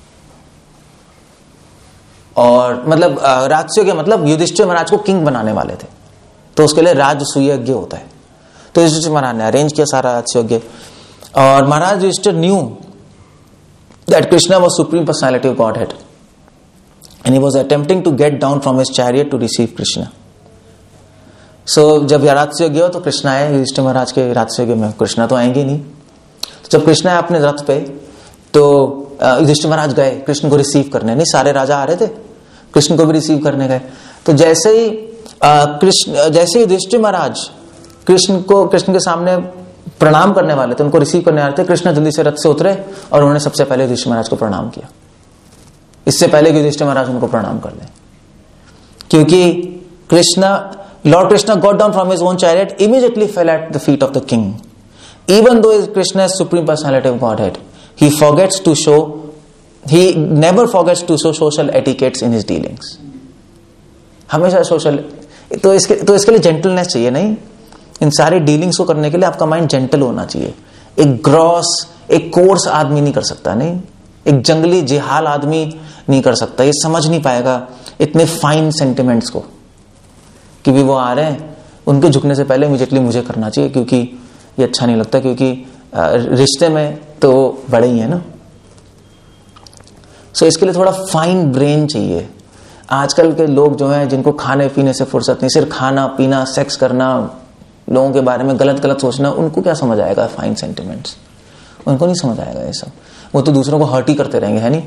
और मतलब राजसूय यज्ञ मतलब युधिष्ठिर महाराज को किंग बनाने वाले थे, तो उसके लिए राजसूय यज्ञ होता है। तो युधिष्ठिर महाराज ने अरेंज किया सारा राजसूय यज्ञ, और Maharaj Yudhishthir knew that Krishna was supreme personality of Godhead, and he was attempting to get down from his chariot to receive Krishna. So जब राजसूय यज्ञ हो तो कृष्ण आए युधिष्ठिर महाराज के राजसूय यज्ञ में, कृष्णा तो आएंगे नहीं। तो जब कृष्ण आए अपने रथ पे, तो युधिष्ठिर महाराज गए कृष्ण को रिसीव करने, नहीं सारे राजा आ रहे थे, कृष्ण को भी रिसीव करने गए। तो जैसे ही कृष्ण जैसे युधिष्ठिर महाराज कृष्ण को कृष्ण के सामने प्रणाम करने वाले थे, उनको रिसीव करने वाले थे, कृष्ण जल्दी से रथ से उतरे और उन्होंने सबसे पहले युधिष्ठिर महाराज को प्रणाम किया, इससे पहले कि युधिष्ठिर महाराज उनको प्रणाम कर लें। क्योंकि Krishna lord Krishna got down from his own chariot, immediately fell at the feet of the king. Even though Krishna is supreme personality of godhead, he forgets to show he never forgets to show social etiquettes in his dealings. हमेशा social, तो इसके तो इसके लिए gentleness चाहिए। नहीं, इन सारे dealings को करने के लिए आपका माइंड जेंटल होना चाहिए। एक ग्रॉस एक कोर्स आदमी नहीं कर सकता, नहीं एक जंगली जिहाल आदमी नहीं कर सकता, ये समझ नहीं पाएगा इतने फाइन सेंटिमेंट्स को कि भी वो आ रहे हैं, उनके झुकने से पहले इमीडिएटली मुझे करना चाहिए, क्योंकि ये अच्छा नहीं लगता, क्योंकि रिश्ते में तो बड़े ही है ना। सो इसके लिए थोड़ा फाइन ब्रेन चाहिए। आजकल के लोग जो हैं, जिनको खाने पीने से फुर्सत नहीं, सिर्फ खाना पीना सेक्स करना, लोगों के बारे में गलत गलत सोचना, उनको क्या समझ आएगा फाइन सेंटिमेंट्स? उनको नहीं समझ आएगा ये सब। वो तो दूसरों को हर्ट ही करते रहेंगे, है नहीं?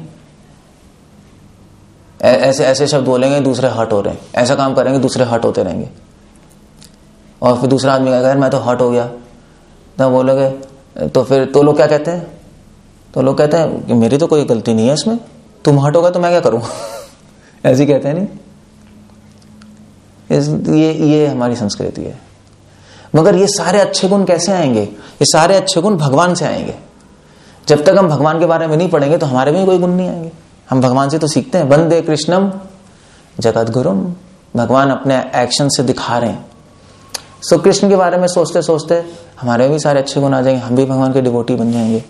ऐसे ऐसे शब्द बोलेंगे दूसरे हर्ट हो रहे हैं, ऐसा काम करेंगे दूसरे हर्ट होते रहेंगे, और फिर दूसरा आदमी कहेगा यार मैं तो हर्ट हो गया, तो बोलोगे तो फिर तो लोग क्या कहते हैं? तो लोग कहते हैं कि मेरी तो कोई गलती नहीं है इसमें, तुम हर्ट हो गए तो मैं क्या करूं? ऐसे कहते हैं नहीं? इस, ये ये हमारी संस्कृति है। मगर ये सारे अच्छे गुण कैसे आएंगे? ये सारे अच्छे गुण भगवान से आएंगे। जब तक हम भगवान के बारे में नहीं पढ़ेंगे तो हमारे में कोई गुण नहीं आएंगे। हम भगवान से तो सीखते हैं, वंदे कृष्णम जगत गुरुम, भगवान अपने एक्शन से दिखा रहे हैं। सो कृष्ण के बारे में सोचते सोचते हमारे भी सारे अच्छे गुण आ जाएंगे, हम भी भगवान के डिवोटी बन जाएंगे।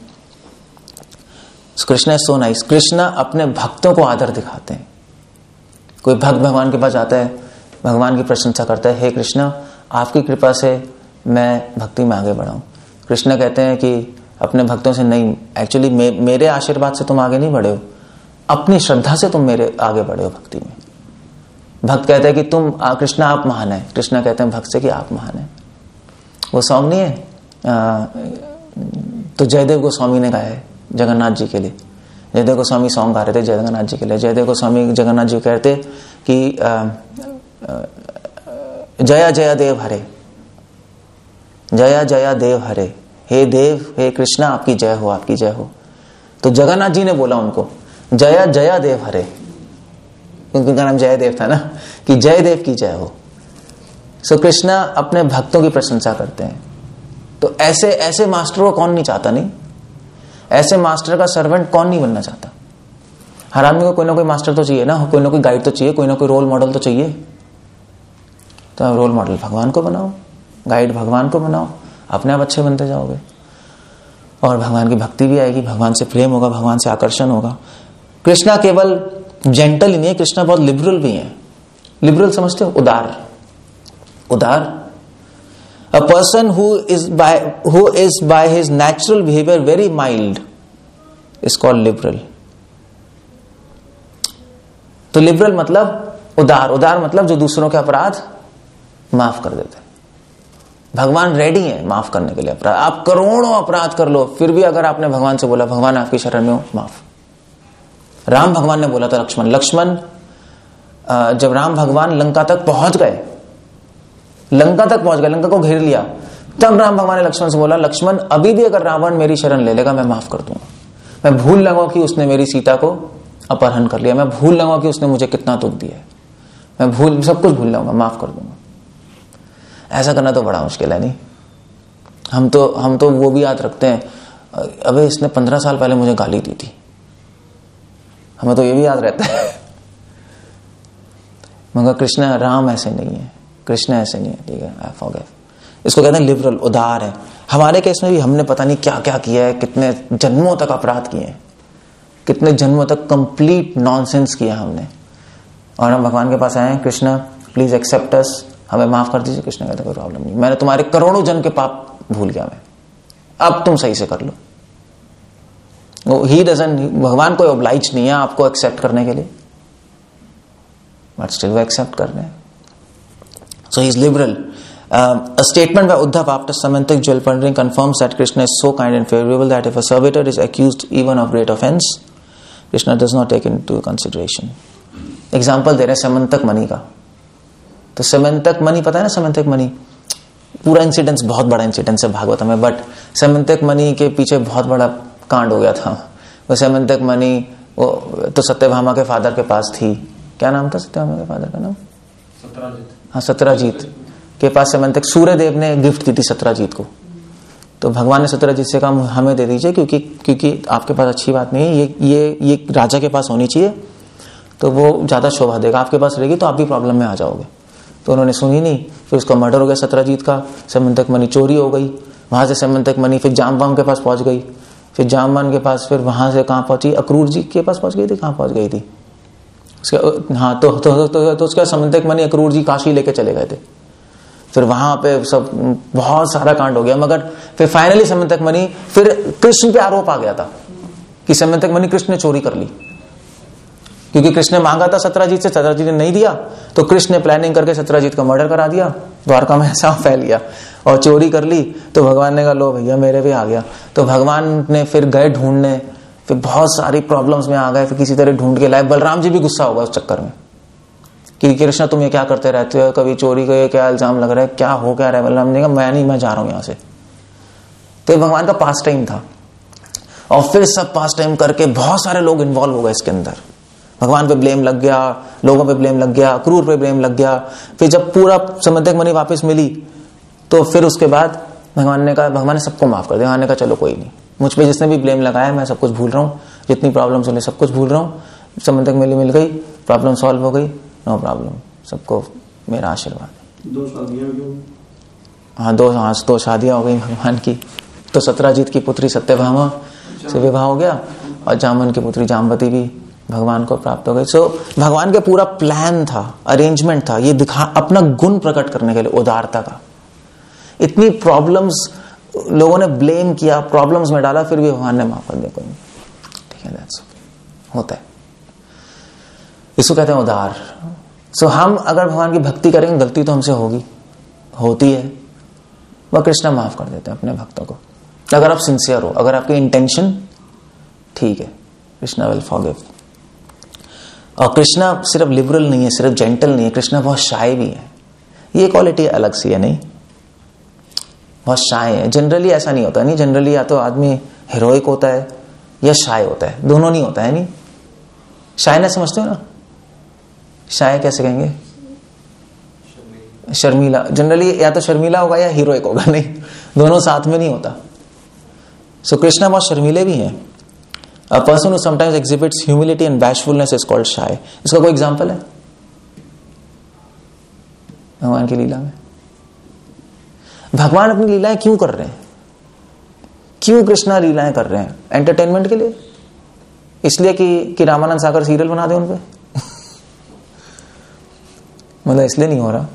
कृष्ण सो नाइस, कृष्ण अपने भक्तों को आदर दिखाते हैं। कोई भक्त भगवान के पास आता है, भगवान की प्रशंसा करता है, हे कृष्ण आपकी कृपा से मैं भक्ति में आगे बढ़ाऊं। कृष्ण कहते हैं कि अपने भक्तों से नहीं, एक्चुअली मे, मेरे आशीर्वाद से तुम आगे नहीं बढ़े हो, अपनी श्रद्धा से तुम मेरे आगे बढ़े हो भक्ति में। भक्त कहते हैं कि तुम कृष्ण आप महान है, कृष्ण कहते हैं भक्त से कि आप महान है। वो सॉन्ग नहीं है आ, तो जयदेव गोस्वामी ने गाया है जगन्नाथ जी के लिए। जयदेव गोस्वामी सॉन्ग गा रहे थे जगन्नाथ जी के लिए। जयदेव गोस्वामी जगन्नाथ जी कहते कि आ, आ, जया जया देव हरे, जया जया देव हरे, हे देव हे कृष्णा आपकी जय हो, आपकी जय हो। तो जगन्नाथ जी ने बोला उनको जया जया देव हरे, उनका नाम जयदेव था ना, कि जयदेव की जय हो, सो कृष्णा अपने भक्तों की प्रशंसा करते हैं। तो ऐसे ऐसे मास्टर को कौन नहीं चाहता, नहीं ऐसे मास्टर का सर्वेंट कौन नहीं बनना चाहता। हर आदमी को कोई ना कोई मास्टर तो चाहिए ना, कोई ना कोई गाइड तो चाहिए, कोई ना कोई रोल मॉडल तो चाहिए। तो रोल मॉडल भगवान को बनाओ, गाइड भगवान को बनाओ, अपने आप अच्छे बनते जाओगे और भगवान की भक्ति भी आएगी, भगवान से प्रेम होगा, भगवान से आकर्षण होगा। कृष्णा केवल जेंटल ही नहीं है, कृष्णा बहुत लिबरल भी है। लिबरल समझते हो? उदार, उदार। A person who is by who is by his natural behavior very mild is called liberal. तो लिबरल मतलब उदार, उदार मतलब जो दूसरों के अपराध माफ कर देते हैं। भगवान रेडी है माफ करने के लिए अपराध। आप करोड़ों अपराध कर लो, फिर भी अगर आपने भगवान से बोला भगवान आपकी शरण में हो, माफ। राम भगवान ने बोला था लक्ष्मण लक्ष्मण जब राम भगवान लंका तक पहुंच गए, लंका तक पहुंच गए, लंका को घेर लिया, तब राम भगवान ने लक्ष्मण से बोला लक्ष्मण अभी भी अगर रावण मेरी शरण ले लेगा मैं माफ कर दूंगा। मैं भूल लगा कि उसने मेरी सीता को अपहरण कर लिया, मैं भूल लगा कि उसने मुझे कितना दुख दिया है, मैं भूल सब कुछ भूल जाऊंगा, माफ कर दूंगा। ऐसा करना तो बड़ा मुश्किल है, नहीं? हम तो हम तो वो भी याद रखते हैं, अबे इसने पंद्रह साल पहले मुझे गाली दी थी, हमें तो ये भी याद रहता है। मगर कृष्ण राम ऐसे नहीं है, कृष्ण ऐसे नहीं है, ठीक है, आई फॉरगिव। इसको कहते हैं लिबरल, उदार है। हमारे केस में भी हमने पता नहीं क्या क्या किया है, कितने जन्मों तक अपराध किए हैं, कितने जन्मों तक कंप्लीट नॉनसेंस किया हमने, और हम भगवान के पास आए हैं, कृष्ण प्लीज एक्सेप्ट अस, हमें माफ कर दीजिए। कृष्ण कहते कोई प्रॉब्लम नहीं, मैंने तुम्हारे करोड़ों जन्म के पाप भूल गया मैं, अब तुम सही से कर लो। ही डजंट, भगवान कोई ऑब्लाइज नहीं है आपको एक्सेप्ट करने के लिए, बट स्टिल वो एक्सेप्ट कर रहे हैं। So he is liberal. Uh, a statement by Uddhav after Samantak Jal Pandering confirms that Krishna is so kind and favorable that if a servitor is accused even of great offense, Krishna does not take into consideration. Example दे रहे हैं समंतक मणि का। तो समंतक मणि पता है ना, समंतक मणि पूरा incidence बहुत बड़ा इंसिडेंस है भागवत में, बट समंतक मणि के पीछे बहुत बड़ा कांड हो गया था। वो समंतक मणि वो तो सत्यभामा के फादर के पास थी, क्या नाम था सत्यभामा के फादर का नाम? सत्यजीत। हाँ, सत्यजीत के पास समंतक सूर्यदेव ने गिफ्ट दी थी सत्यजीत को। तो भगवान ने सत्यजीत से कहा हमें दे दीजिए, क्योंकि क्योंकि आपके पास अच्छी बात नहीं है, ये ये ये राजा के पास होनी चाहिए, तो वो ज्यादा शोभा देगा, आपके पास रहेगी तो आप भी प्रॉब्लम में आ जाओगे। तो उन्होंने सुनी नहीं, फिर उसका मर्डर हो गया सत्यजीत का, समंतक मणि चोरी हो गई, वहां से समंतक मणि फिर जामवान के पास पहुंच गई, फिर जामवान के पास फिर वहां से कहाँ पहुंची, अक्रूर जी के पास पहुंच गई थी, कहाँ पहुंच गई थी उसके, हाँ तो तो, तो, तो, तो उसका समंतक मणि अक्रूर जी काशी लेके चले गए थे। फिर वहां पे सब बहुत सारा कांड हो गया, मगर फिर फाइनली समंतक मणि, फिर कृष्ण पे आरोप आ गया था कि समंतक मणि कृष्ण ने चोरी कर ली, क्योंकि कृष्ण ने मांगा था सत्यजीत से, सत्यजीत ने नहीं दिया, तो कृष्ण ने प्लानिंग करके सत्यजीत का मर्डर करा दिया, द्वारका में ऐसा फैल गया और चोरी कर ली। तो भगवान ने कहा लो भैया मेरे भी आ गया। तो भगवान ने फिर गए ढूंढने, फिर बहुत सारी प्रॉब्लम्स में आ गए, फिर किसी तरह ढूंढ के लाए। बलराम जी भी गुस्सा होगा उस चक्कर में कि कृष्ण तुम ये क्या करते रहते हो, कभी चोरी का क्या इल्जाम लग रहा है, क्या हो क्या रहा है। बलराम ने कहा मैं नहीं, मैं जा रहा हूं यहां से। तो भगवान का पास टाइम था, और फिर सब पास टाइम करके बहुत सारे लोग इन्वॉल्व हो गए इसके अंदर। भगवान पे ब्लेम लग गया, लोगों पे ब्लेम लग गया, क्रूर पे ब्लेम लग गया। फिर जब पूरा समंतक मणि वापस मिली, तो फिर उसके बाद भगवान ने कहा, भगवान ने सबको माफ कर दिया। भगवान ने कहा चलो कोई नहीं, मुझ पे जिसने भी ब्लेम लगाया मैं सब कुछ भूल रहा हूँ, जितनी प्रॉब्लम्स हुई सब कुछ भूल रहा हूँ। समंतक मणि मिल गई, प्रॉब्लम सॉल्व हो गई, नो प्रॉब्लम, सबको मेरा आशीर्वाद। दो शादियां, हाँ दो हाँ दो शादियां हो गई भगवान की। तो सत्यजीत की पुत्री सत्यभामा से विवाह हो गया, और जामन की पुत्री जामवती भी भगवान को प्राप्त हो गई। सो so, भगवान का पूरा प्लान था, अरेंजमेंट था, ये दिखा अपना गुण प्रकट करने के लिए, उदारता का। इतनी प्रॉब्लम्स लोगों ने ब्लेम किया, प्रॉब्लम्स में डाला, फिर भी भगवान ने माफ कर दिया, कोई नहीं, ठीक है, दैट्स होता है। इसको कहते हैं उदार। सो so, हम अगर भगवान की भक्ति करेंगे, गलती तो हमसे होगी, होती है, वह कृष्ण माफ कर देते हैं अपने भक्तों को, अगर आप सिंसियर हो, अगर आपकी इंटेंशन ठीक है, कृष्णा विल फॉरगिव। और कृष्णा सिर्फ लिबरल नहीं है, सिर्फ जेंटल नहीं है, कृष्णा बहुत शाय भी है। ये क्वालिटी अलग सी है, नहीं, बहुत शाय है। जनरली ऐसा नहीं होता, नहीं, जनरली या तो आदमी हीरोइक होता है या शाय होता है, दोनों नहीं होता है। नहीं, शाय ना समझते हो ना, शाय कैसे कहेंगे? शर्मीला, जनरली या तो शर्मीला होगा या हीरोइक होगा, नहीं दोनों साथ में नहीं होता. सो कृष्णा बहुत शर्मीले भी हैं. A person who sometimes exhibits humility and bashfulness is called shy. इसका कोई एग्जाम्पल है भगवान की लीला में? भगवान अपनी लीलाएं क्यों कर रहे हैं? क्यों कृष्णा लीलाएं कर रहे हैं? एंटरटेनमेंट के लिए? इसलिए कि कि रामानंद सागर सीरियल बना दे उन पे? मतलब इसलिए नहीं हो रहा.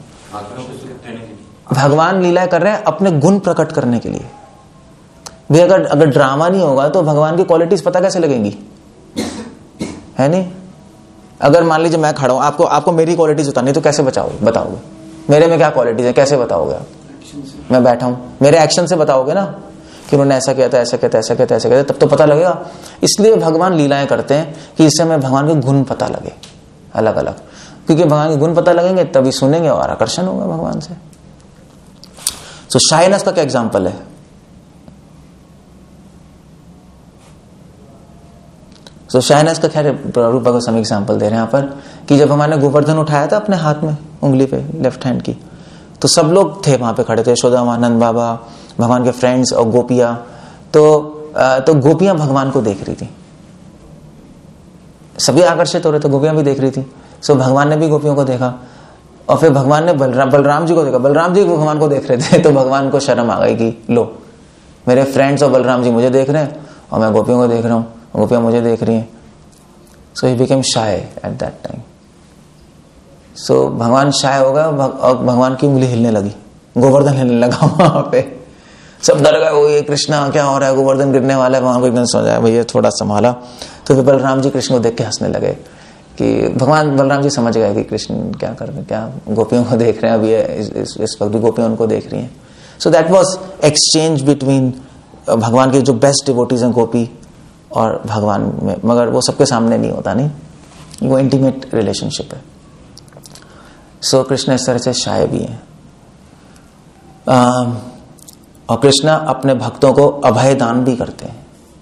भगवान लीलाएं कर रहे हैं अपने गुण प्रकट करने के लिए. भी अगर अगर ड्रामा नहीं होगा तो भगवान की क्वालिटीज पता कैसे लगेंगी? है नहीं? अगर मान लीजिए मैं खड़ा हूं, आपको आपको मेरी क्वालिटीज बतानी तो कैसे बचाओगे बताओगे? मेरे में क्या क्वालिटीज है कैसे बताओगे आप? मैं बैठा हूं, मेरे एक्शन से बताओगे ना कि उन्होंने ऐसा किया था, ऐसा किया था, ऐसा किया था, ऐसा किया था, तब तो पता लगेगा. इसलिए भगवान लीलाएं करते हैं कि इससे हमें भगवान के गुण पता लगे अलग अलग. क्योंकि भगवान के गुण पता लगेंगे तभी सुनेंगे और आकर्षण होगा भगवान से. सो शाइनेस का क्या एग्जाम्पल है? सो शाइनेस का खैर रूपा को समी एग्जाम्पल दे रहे हैं यहाँ पर कि जब हमारे गोवर्धन उठाया था अपने हाथ में उंगली पे लेफ्ट हैंड की, तो सब लोग थे वहां पे खड़े थे, यशोदा आनंद बाबा, भगवान के फ्रेंड्स और गोपियां. तो तो गोपियां भगवान को देख रही थी, सभी आकर्षित हो रहे थे, गोपियां भी देख रही थी. सो भगवान ने भी गोपियों को देखा और फिर भगवान ने बलराम बलराम जी को देखा. बलराम जी भगवान को देख रहे थे तो भगवान को शर्म आ गई कि लो मेरे फ्रेंड्स और बलराम जी मुझे देख रहे हैं और मैं गोपियों को देख रहा हूँ, गोपियां मुझे देख रही हैं. So he became shy at that time. So भगवान शाय हो गया और भगवान की उंगली हिलने लगी, गोवर्धन हिलने लगा वहां पे. सब डर गए, वो ये कृष्णा क्या हो रहा है, गोवर्धन गिरने वाला है. भगवान को एकदम समझ आया, भैया थोड़ा संभाला. तो फिर बलराम जी कृष्ण को देख के हंसने लगे कि भगवान बलराम जी समझ गए कि कृष्ण क्या कर रहे, क्या गोपियों को देख रहे हैं अभी, इस, इस, इस वक्त भी गोपियां उनको देख रही हैं. So that was exchange between भगवान के जो बेस्ट डिवोटीज हैं गोपी और भगवान में, मगर वो सबके सामने नहीं होता, नहीं, वो इंटीमेट रिलेशनशिप है. सो कृष्ण इस तरह से शाय भी हैं. और कृष्ण अपने भक्तों को अभय दान भी करते हैं.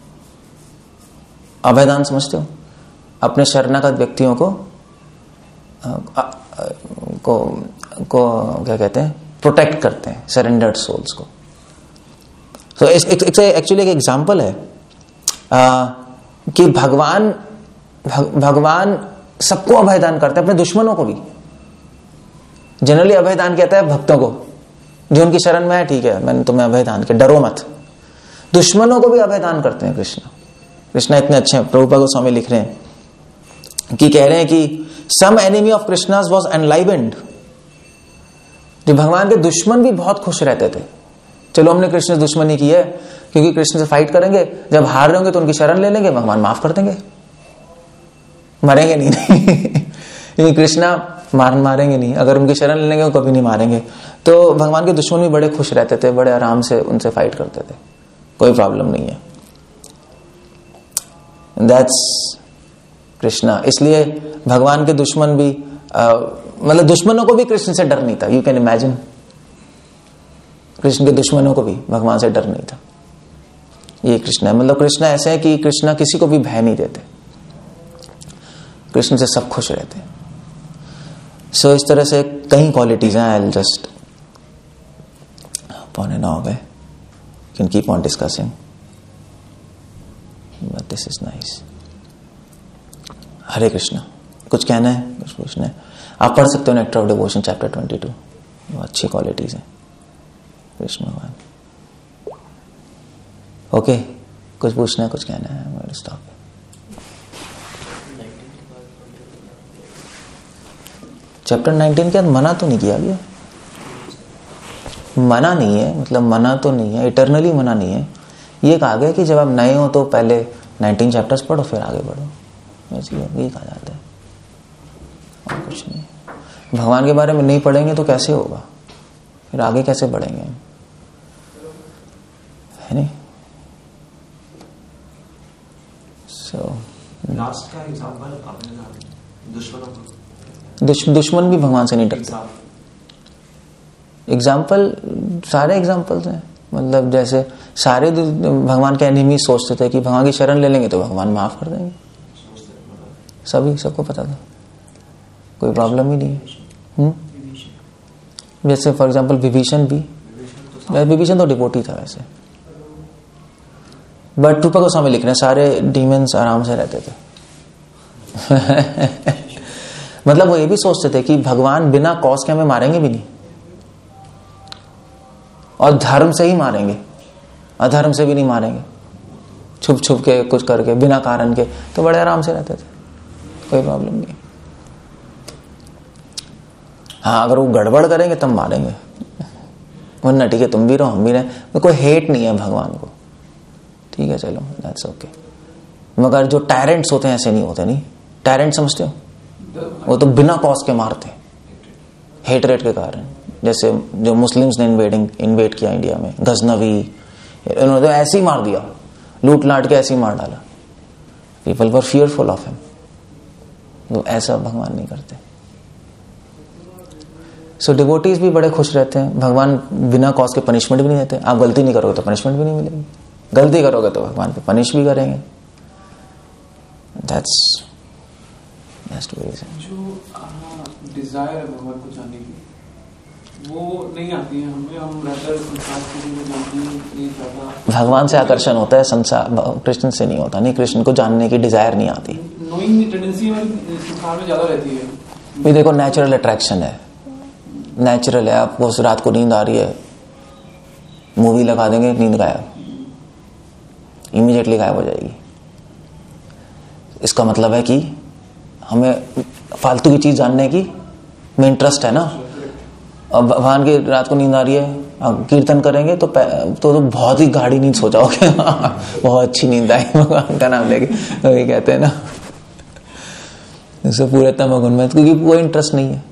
अभय दान समझते हो? अपने शरणागत व्यक्तियों को आ, आ, को को क्या कहते हैं, प्रोटेक्ट करते हैं, सरेंडर्ड सोल्स को. तो एक्चुअली एक एग्जांपल है आ, कि भगवान भग, भगवान सबको अभय दान करते हैं, अपने दुश्मनों को भी. जनरली अभय दान कहता है भक्तों को जो उनकी शरण में है, ठीक है मैंने तुम्हें अभय दान किया, डरो मत. दुश्मनों को भी अभय दान करते हैं कृष्ण. कृष्ण इतने अच्छे हैं, प्रभुपाद गोस्वामी लिख रहे हैं कि कह रहे हैं कि some enemy of Krishna's was enlivened. जो भगवान के दुश्मन भी बहुत खुश रहते थे. चलो हमने कृष्ण से दुश्मनी की है क्योंकि कृष्ण से फाइट करेंगे, जब हार रहे होंगे तो उनकी शरण ले लेंगे, भगवान माफ कर देंगे, मरेंगे नहीं. क्योंकि कृष्णा मार मारेंगे नहीं, अगर उनकी शरण ले लेंगे वो कभी नहीं मारेंगे. तो भगवान के दुश्मन भी बड़े खुश रहते थे, बड़े आराम से उनसे फाइट करते थे, कोई प्रॉब्लम नहीं है. दैट्स कृष्णा. इसलिए भगवान के दुश्मन भी मतलब दुश्मनों को भी कृष्ण से डर नहीं था. यू कैन इमेजिन, कृष्ण के दुश्मनों को भी भगवान से डर नहीं था. ये कृष्ण है. मतलब कृष्ण ऐसे है कि कृष्ण किसी को भी भय नहीं देते, कृष्ण से सब खुश रहते हैं. सो so, इस तरह से कई क्वालिटीज हैं. आई विल जस्ट पौने नौ हो गए, can keep on discussing but this is nice. Hare Krishna. कुछ कहना है, कुछ पूछना है? आप पढ़ सकते हो nectar of devotion chapter twenty two. अच्छी क्वालिटीज हैं कृष्ण भगवान. ओके, कुछ पूछना है, कुछ कहना है? स्टॉप. चैप्टर नाइनटीन के अंदर मना तो नहीं किया गया, मना नहीं है, मतलब मना तो नहीं है, इटरनली मना नहीं है. ये कहा गया कि जब आप नए हो तो पहले नाइनटीन चैप्टर्स पढ़ो फिर आगे बढ़ो, ये कहा जाता है और कुछ नहीं. भगवान के बारे में नहीं पढ़ेंगे तो कैसे होगा, फिर आगे कैसे बढ़ेंगे, है नहीं? सो लास्ट का एग्जांपल आपने दुश्मनों को, दुश, दुश्मन भी भगवान से नहीं डरते. एग्जाम्पल सारे एग्जाम्पल्स हैं. मतलब जैसे सारे भगवान के एनिमी सोचते थे कि भगवान की शरण ले लेंगे तो भगवान माफ कर देंगे. सभी सबको पता था, कोई प्रॉब्लम ही नहीं है. जैसे फॉर एग्जांपल विभीषण भी, विभीषण तो डिवोटी था वैसे, बट रूपा गोस्वामी लिख रहे हैं सारे डीमंस आराम से रहते थे। मतलब वो ये भी सोचते थे कि भगवान बिना कॉज के हमें मारेंगे भी नहीं, और धर्म से ही मारेंगे, अधर्म से भी नहीं मारेंगे, छुप छुप के कुछ करके बिना कारण के, तो बड़े आराम से रहते थे, कोई प्रॉब्लम नहीं। हाँ अगर वो गड़बड़ करेंगे तब मारेंगे, वरना ठीक है तुम भी रहो हम भी रहे, तो कोई हेट नहीं है भगवान को, ठीक है चलो दैट्स ओके। मगर जो टायरेंट्स होते हैं ऐसे नहीं होते, नहीं टायरेंट समझते हो, वो तो बिना कॉज के मारते, हेट रेट के कारण। जैसे जो मुस्लिम्स ने इन्वेडिंग इन्वेड किया इंडिया में, गजनवी, उन्होंने तो ऐसे ही मार दिया, लूट लाट के ऐसे ही मार डाला, people were fearful of him. तो ऐसा भगवान नहीं करते। सो so, डिवोटीज भी बड़े खुश रहते हैं, भगवान बिना कॉज के पनिशमेंट भी नहीं देते। आप गलती नहीं करोगे तो पनिशमेंट भी नहीं मिलेगी, गलती करोगे तो भगवान पे पनिश भी करेंगे। That's best way. जो डिजायर है भगवान को जानने की, वो नहीं आती है हमें, हम रहकर संसार के लिए जानते नहीं चाहता। भगवान से आकर्षण होता है, संसार कृष्ण से नहीं होता। नहीं, कृष्ण को जानने की डिजायर नहीं आती। नोइंग टेंडेंसी संसार में ज्यादा रहती है। ये देखो नेचुरल अट्रैक्शन है, नेचुरल है। आपको रात को नींद आ रही है, मूवी लगा देंगे, नींद गायब, इमीडिएटली गायब हो जाएगी। इसका मतलब है कि हमें फालतू की चीज जानने की में इंटरेस्ट है ना। अब भगवान की रात को नींद आ रही है, अब कीर्तन करेंगे तो तो, तो बहुत ही गाढ़ी नींद सो जाओगे। बहुत अच्छी नींद आई भगवान का नाम लेके, तो ये कहते हैं ना, इससे पूरे तमोगुण में, क्योंकि कोई इंटरेस्ट नहीं है।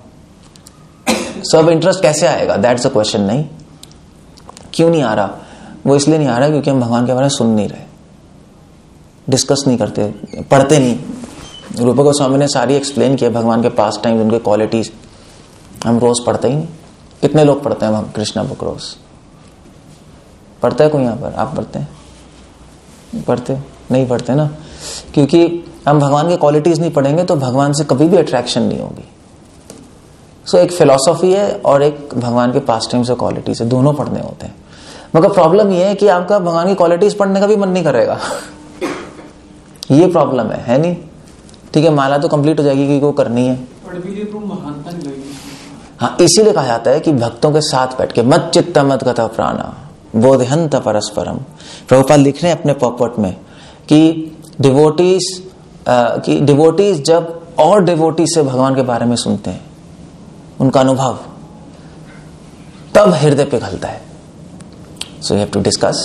सब इंटरेस्ट कैसे आएगा, दैट्स अ क्वेश्चन। नहीं, क्यों नहीं आ रहा? वो इसलिए नहीं आ रहा क्योंकि हम भगवान के बारे में सुन नहीं रहे, डिस्कस नहीं करते, पढ़ते नहीं। रूपा गोस्वामी ने सारी एक्सप्लेन किया भगवान के पास टाइम, उनके क्वालिटीज। हम रोज पढ़ते ही नहीं। कितने लोग पढ़ते हैं हम कृष्णा बुक रोज? पढ़ता है कोई यहाँ पर? आप पढ़ते हैं? पढ़ते नहीं? पढ़ते ना, क्योंकि हम भगवान के क्वालिटीज नहीं पढ़ेंगे तो भगवान से कभी भी अट्रैक्शन नहीं होगी। सो so, एक फिलॉसफी है और एक भगवान के पास टाइम से क्वालिटीज है, दोनों पढ़ने होते हैं। मगर प्रॉब्लम यह है कि आपका भगवान की क्वालिटीज पढ़ने का भी मन नहीं करेगा। ये प्रॉब्लम है, है नहीं? ठीक है, माला तो कंप्लीट हो जाएगी क्योंकि वो करनी है। महानता नहीं लगेगी। हाँ, इसीलिए कहा जाता है कि भक्तों के साथ बैठ के मत चित्त मत गता प्राणा बोधहंत परस्परम। प्रभुपाद लिख रहे हैं अपने पॉपट में कि डिवोटीज कि डिवोटीज जब और डिवोटीज से भगवान के बारे में सुनते हैं, उनका अनुभव, तब हृदय पिघलता है। So you have to discuss.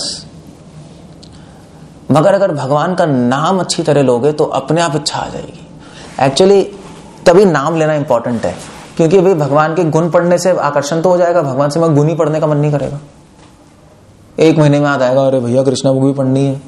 मगर अगर भगवान का नाम अच्छी तरह लोगे तो अपने आप इच्छा आ जाएगी। एक्चुअली तभी नाम लेना इंपॉर्टेंट है, क्योंकि भाई भगवान के गुण पढ़ने से आकर्षण तो हो जाएगा, भगवान से मैं गुण ही पढ़ने का मन नहीं करेगा। एक महीने में याद आएगा, अरे भैया कृष्णा बुक भी पढ़नी है।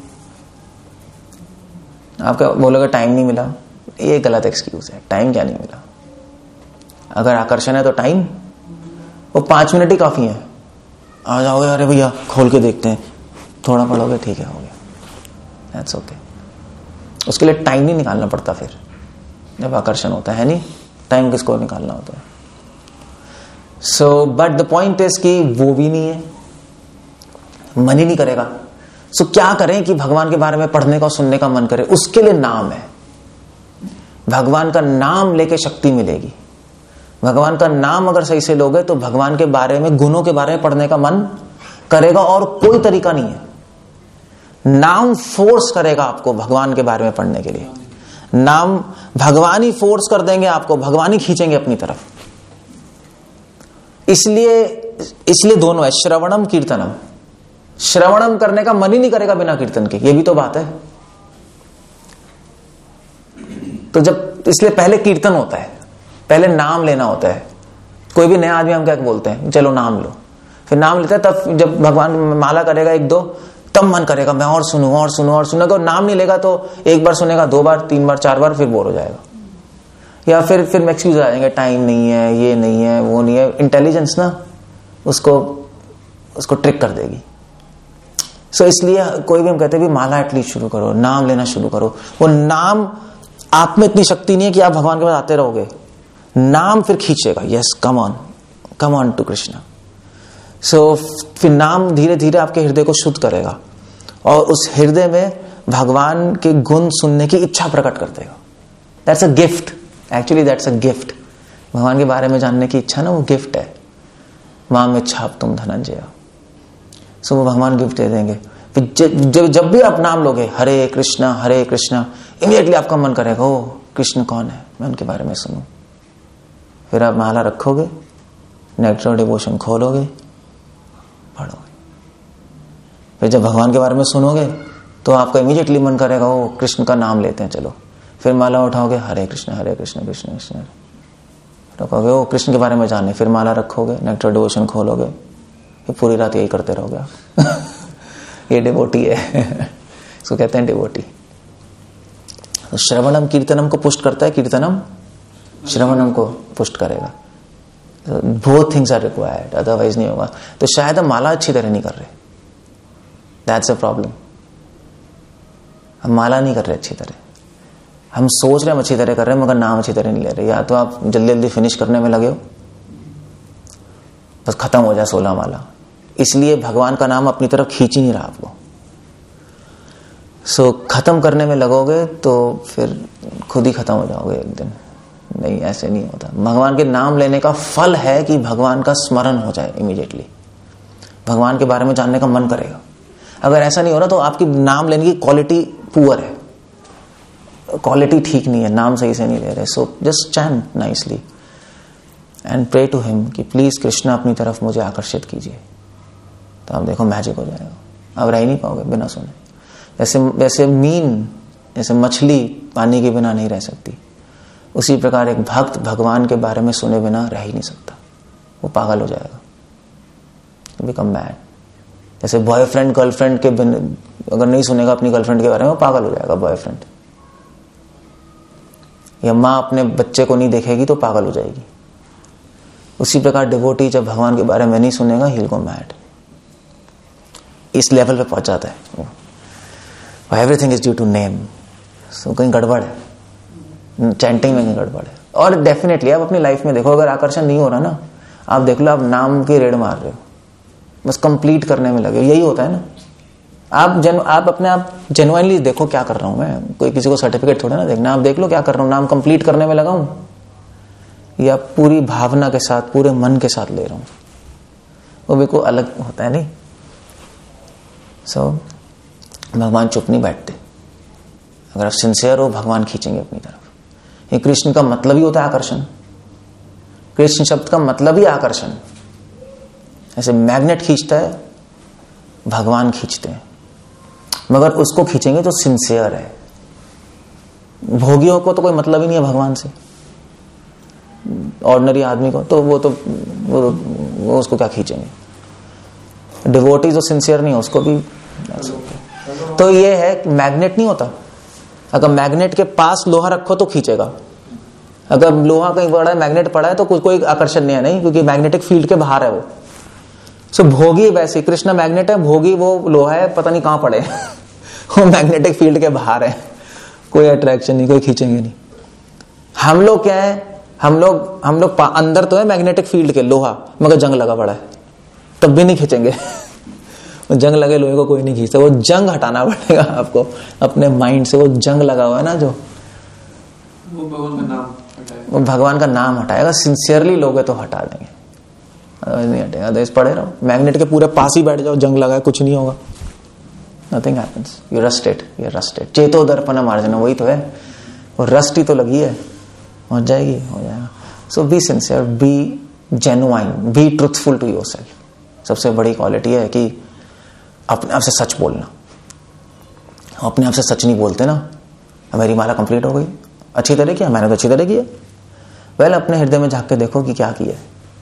आपका बोलोगे टाइम नहीं मिला, ये गलत एक्सक्यूज है। टाइम क्या नहीं मिला? अगर आकर्षण है तो टाइम, वो पांच मिनट ही काफी है। आ जाओगे, अरे भैया खोल के देखते हैं, थोड़ा पढ़ोगे, ठीक है, हो गया, दैट्स ओके। उसके लिए टाइम नहीं निकालना पड़ता फिर जब आकर्षण होता है, नहीं? टाइम किसको निकालना होता है? So but the point is कि वो भी नहीं है, मन ही नहीं करेगा। सो so, क्या करें कि भगवान के बारे में पढ़ने का, सुनने का मन करे? उसके लिए नाम है। भगवान का नाम लेके शक्ति मिलेगी। भगवान का नाम अगर सही से लोगे तो भगवान के बारे में, गुणों के बारे में पढ़ने का मन करेगा, और कोई तरीका नहीं है। नाम फोर्स करेगा आपको भगवान के बारे में पढ़ने के लिए। नाम भगवान ही फोर्स कर देंगे आपको, भगवान ही खींचेंगे अपनी तरफ। इसलिए इसलिए दोनों है, श्रवणम कीर्तनम। श्रवणम करने का मन ही नहीं करेगा बिना कीर्तन के, ये भी तो बात है। तो जब, इसलिए पहले कीर्तन होता है, पहले नाम लेना होता है। कोई भी नया आदमी हम क्या बोलते हैं, चलो नाम लो, फिर नाम लेता है, तब जब भगवान माला करेगा एक दो, तब मन करेगा मैं और सुनूं और सुनूं और सुनूं। नाम नहीं लेगा तो एक बार सुनेगा, दो बार, तीन बार, चार बार, फिर बोर हो जाएगा। या फिर फिर एक्सक्यूज आ जाएंगे, टाइम नहीं है, ये नहीं है, वो नहीं है। इंटेलिजेंस ना उसको उसको ट्रिक कर देगी। सो so, इसलिए कोई भी हम कहते हैं भी माला एटलीस्ट शुरू करो, नाम लेना शुरू करो। वो नाम, आप में इतनी शक्ति नहीं है कि आप भगवान के पास आते रहोगे, नाम फिर खींचेगा। Yes, come on, come on to Krishna. So फिर नाम धीरे धीरे आपके हृदय को शुद्ध करेगा और उस हृदय में भगवान के गुण सुनने की इच्छा प्रकट कर देगा। That's a gift, actually that's a gift. भगवान के बारे में जानने की इच्छा ना, वो गिफ्ट है। माम इच्छा तुम धनंजय, सो वो भगवान गिफ्ट दे देंगे। जब जब भी आप नाम लोगे हरे कृष्णा हरे कृष्णा, इमीडिएटली आपका मन करेगा ओ कृष्ण कौन है, मैं उनके बारे में सुनूं। फिर आप माला रखोगे, नेक्टर डिवोशन खोलोगे, पढ़ोगे। फिर जब भगवान के बारे में सुनोगे तो आपका इमीडिएटली मन करेगा ओ कृष्ण का नाम लेते हैं चलो। फिर माला उठाओगे हरे कृष्ण हरे कृष्ण कृष्ण कृष्ण रखोगे, ओ कृष्ण के बारे में जाने। फिर माला रखोगे, नेक्टर डिवोशन खोलोगे, फिर पूरी रात यही करते रहोगे आप। ये डिवोटी है, इसको कहते हैं डिवोटी। तो श्रवणम कीर्तनम को पुष्ट करता है, कीर्तनम श्रवणम को पुष्ट करेगा। Both things are required, otherwise नहीं होगा। तो शायद हम माला अच्छी तरह नहीं कर रहे, दैट्स अ प्रॉब्लम। हम माला नहीं कर रहे अच्छी तरह, हम सोच रहे हैं हम अच्छी तरह कर रहे हैं मगर नाम अच्छी तरह नहीं ले रहे। या तो आप जल्दी जल्दी फिनिश करने में लगे हो, बस खत्म हो जाए सोलह माला, इसलिए भगवान का नाम अपनी तरफ खींच ही नहीं रहा आपको। सो so, खत्म करने में लगोगे तो फिर खुद ही खत्म हो जाओगे एक दिन। नहीं, ऐसे नहीं होता। भगवान के नाम लेने का फल है कि भगवान का स्मरण हो जाए इमीडिएटली, भगवान के बारे में जानने का मन करेगा। अगर ऐसा नहीं हो रहा तो आपकी नाम लेने की क्वालिटी पुअर है, क्वालिटी ठीक नहीं है, नाम सही से नहीं ले रहे। So just chant nicely and pray to him कि प्लीज कृष्ण अपनी तरफ मुझे आकर्षित कीजिए, तो आप देखो मैजिक हो जाएगा। आप रह नहीं पाओगे बिना सुने। जैसे वैसे मीन, जैसे मछली पानी के बिना नहीं रह सकती, उसी प्रकार एक भक्त भगवान के बारे में सुने बिना रह ही नहीं सकता, वो पागल हो जाएगा, बिकम मैड। जैसे बॉयफ्रेंड गर्लफ्रेंड के बिना अगर नहीं सुनेगा अपनी गर्लफ्रेंड के बारे में, वो पागल हो जाएगा बॉयफ्रेंड। या माँ अपने बच्चे को नहीं देखेगी तो पागल हो जाएगी। उसी प्रकार डिवोटी जब भगवान के बारे में नहीं सुनेगा, ही विल गो मैड। इस लेवल पे पहुंच जाता है वो। Everything is due to name. So कहीं गड़बड़ है, चैंटिंग में कहीं गड़बड़ है। और डेफिनेटली आप अपनी लाइफ में देखो, अगर आकर्षण नहीं हो रहा ना, आप देख लो आप नाम की रेड मार रहे हो, बस कंप्लीट करने में लगे, यही होता है ना। आप जन आप अपने आप जेन्युइनली देखो क्या कर रहा हूं मैं, कोई किसी को सर्टिफिकेट थोड़ा ना देखना। आप देख लो क्या कर रहा हूं, नाम कंप्लीट करने में लगा हूं या पूरी भावना के साथ पूरे मन के साथ ले रहा हूं, वो बिल्कुल अलग होता है नहीं। सो so, भगवान चुप नहीं बैठते। अगर आप सिंसियर हो, भगवान खींचेंगे अपनी तरफ। ये कृष्ण का मतलब ही होता है आकर्षण। कृष्ण शब्द का मतलब ही आकर्षण। ऐसे मैग्नेट खींचता है, भगवान खींचते हैं, मगर उसको खींचेंगे तो सिंसियर है। भोगियों को तो कोई मतलब ही नहीं है भगवान से, ऑर्डिनरी आदमी को तो वो तो वो, वो उसको क्या खींचेंगे। डिवोटी जो सिंसियर नहीं है उसको भी। तो ये है कि मैग्नेट नहीं होता। अगर मैग्नेट के पास लोहा रखो तो खींचेगा, अगर लोहा कहीं पड़ा है, मैग्नेट पड़ा है तो कोई कोई आकर्षण नहीं है, नहीं, क्योंकि मैग्नेटिक फील्ड के बाहर है वो। सो भोगी वैसे, कृष्ण मैग्नेट है, भोगी वो लोहा है, पता नहीं कहां पड़े वो मैग्नेटिक फील्ड के बाहर है, कोई अट्रैक्शन नहीं, कोई खींचेंगे नहीं। हम लोग क्या है, हम लोग हम लोग अंदर तो है मैग्नेटिक फील्ड के लोहा, मगर जंग लगा पड़ा है, तब भी नहीं खींचेंगे जंग लगे लोहे को कोई नहीं खींचता। वो जंग हटाना पड़ेगा आपको अपने माइंड से। वो जंग लगा हुआ है ना, जो वो भगवान का नाम हटाएगा, वो भगवान का नाम हटाएगा। सिंसियरली लोगे तो हटा देंगे, अदरवाइज नहीं हटेगा। तो इस पड़े रहो, मैग्नेट के पूरे पास ही बैठ जाओ, जंग लगा है, कुछ नहीं होगा, nothing happens. You rusted, you rusted. चेतो दर्पणम अर्जुन, वही तो है, वो रस्ट ही तो लगी है, हो जाएगी, हो जाएगा। So be sincere, be genuine, be truthful to yourself. सबसे बड़ी क्वालिटी है कि अपने आप से सच बोलना। अपने आप से सच नहीं बोलते ना, मेरी माला कंप्लीट हो गई, अच्छी तरह किया, मैंने तो अच्छी तरह किया। वेल, अपने हृदय में झांक के देखो कि क्या किया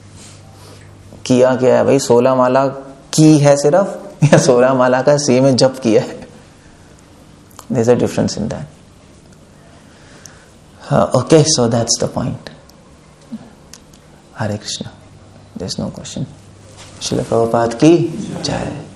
किया क्या है भाई। सोलह माला की है सिर्फ, या सोलह माला का सी में जप किया है। There is a difference in that. Okay, so that's the point. Hare Krishna, there is no question. Srila Prabhupada की जय।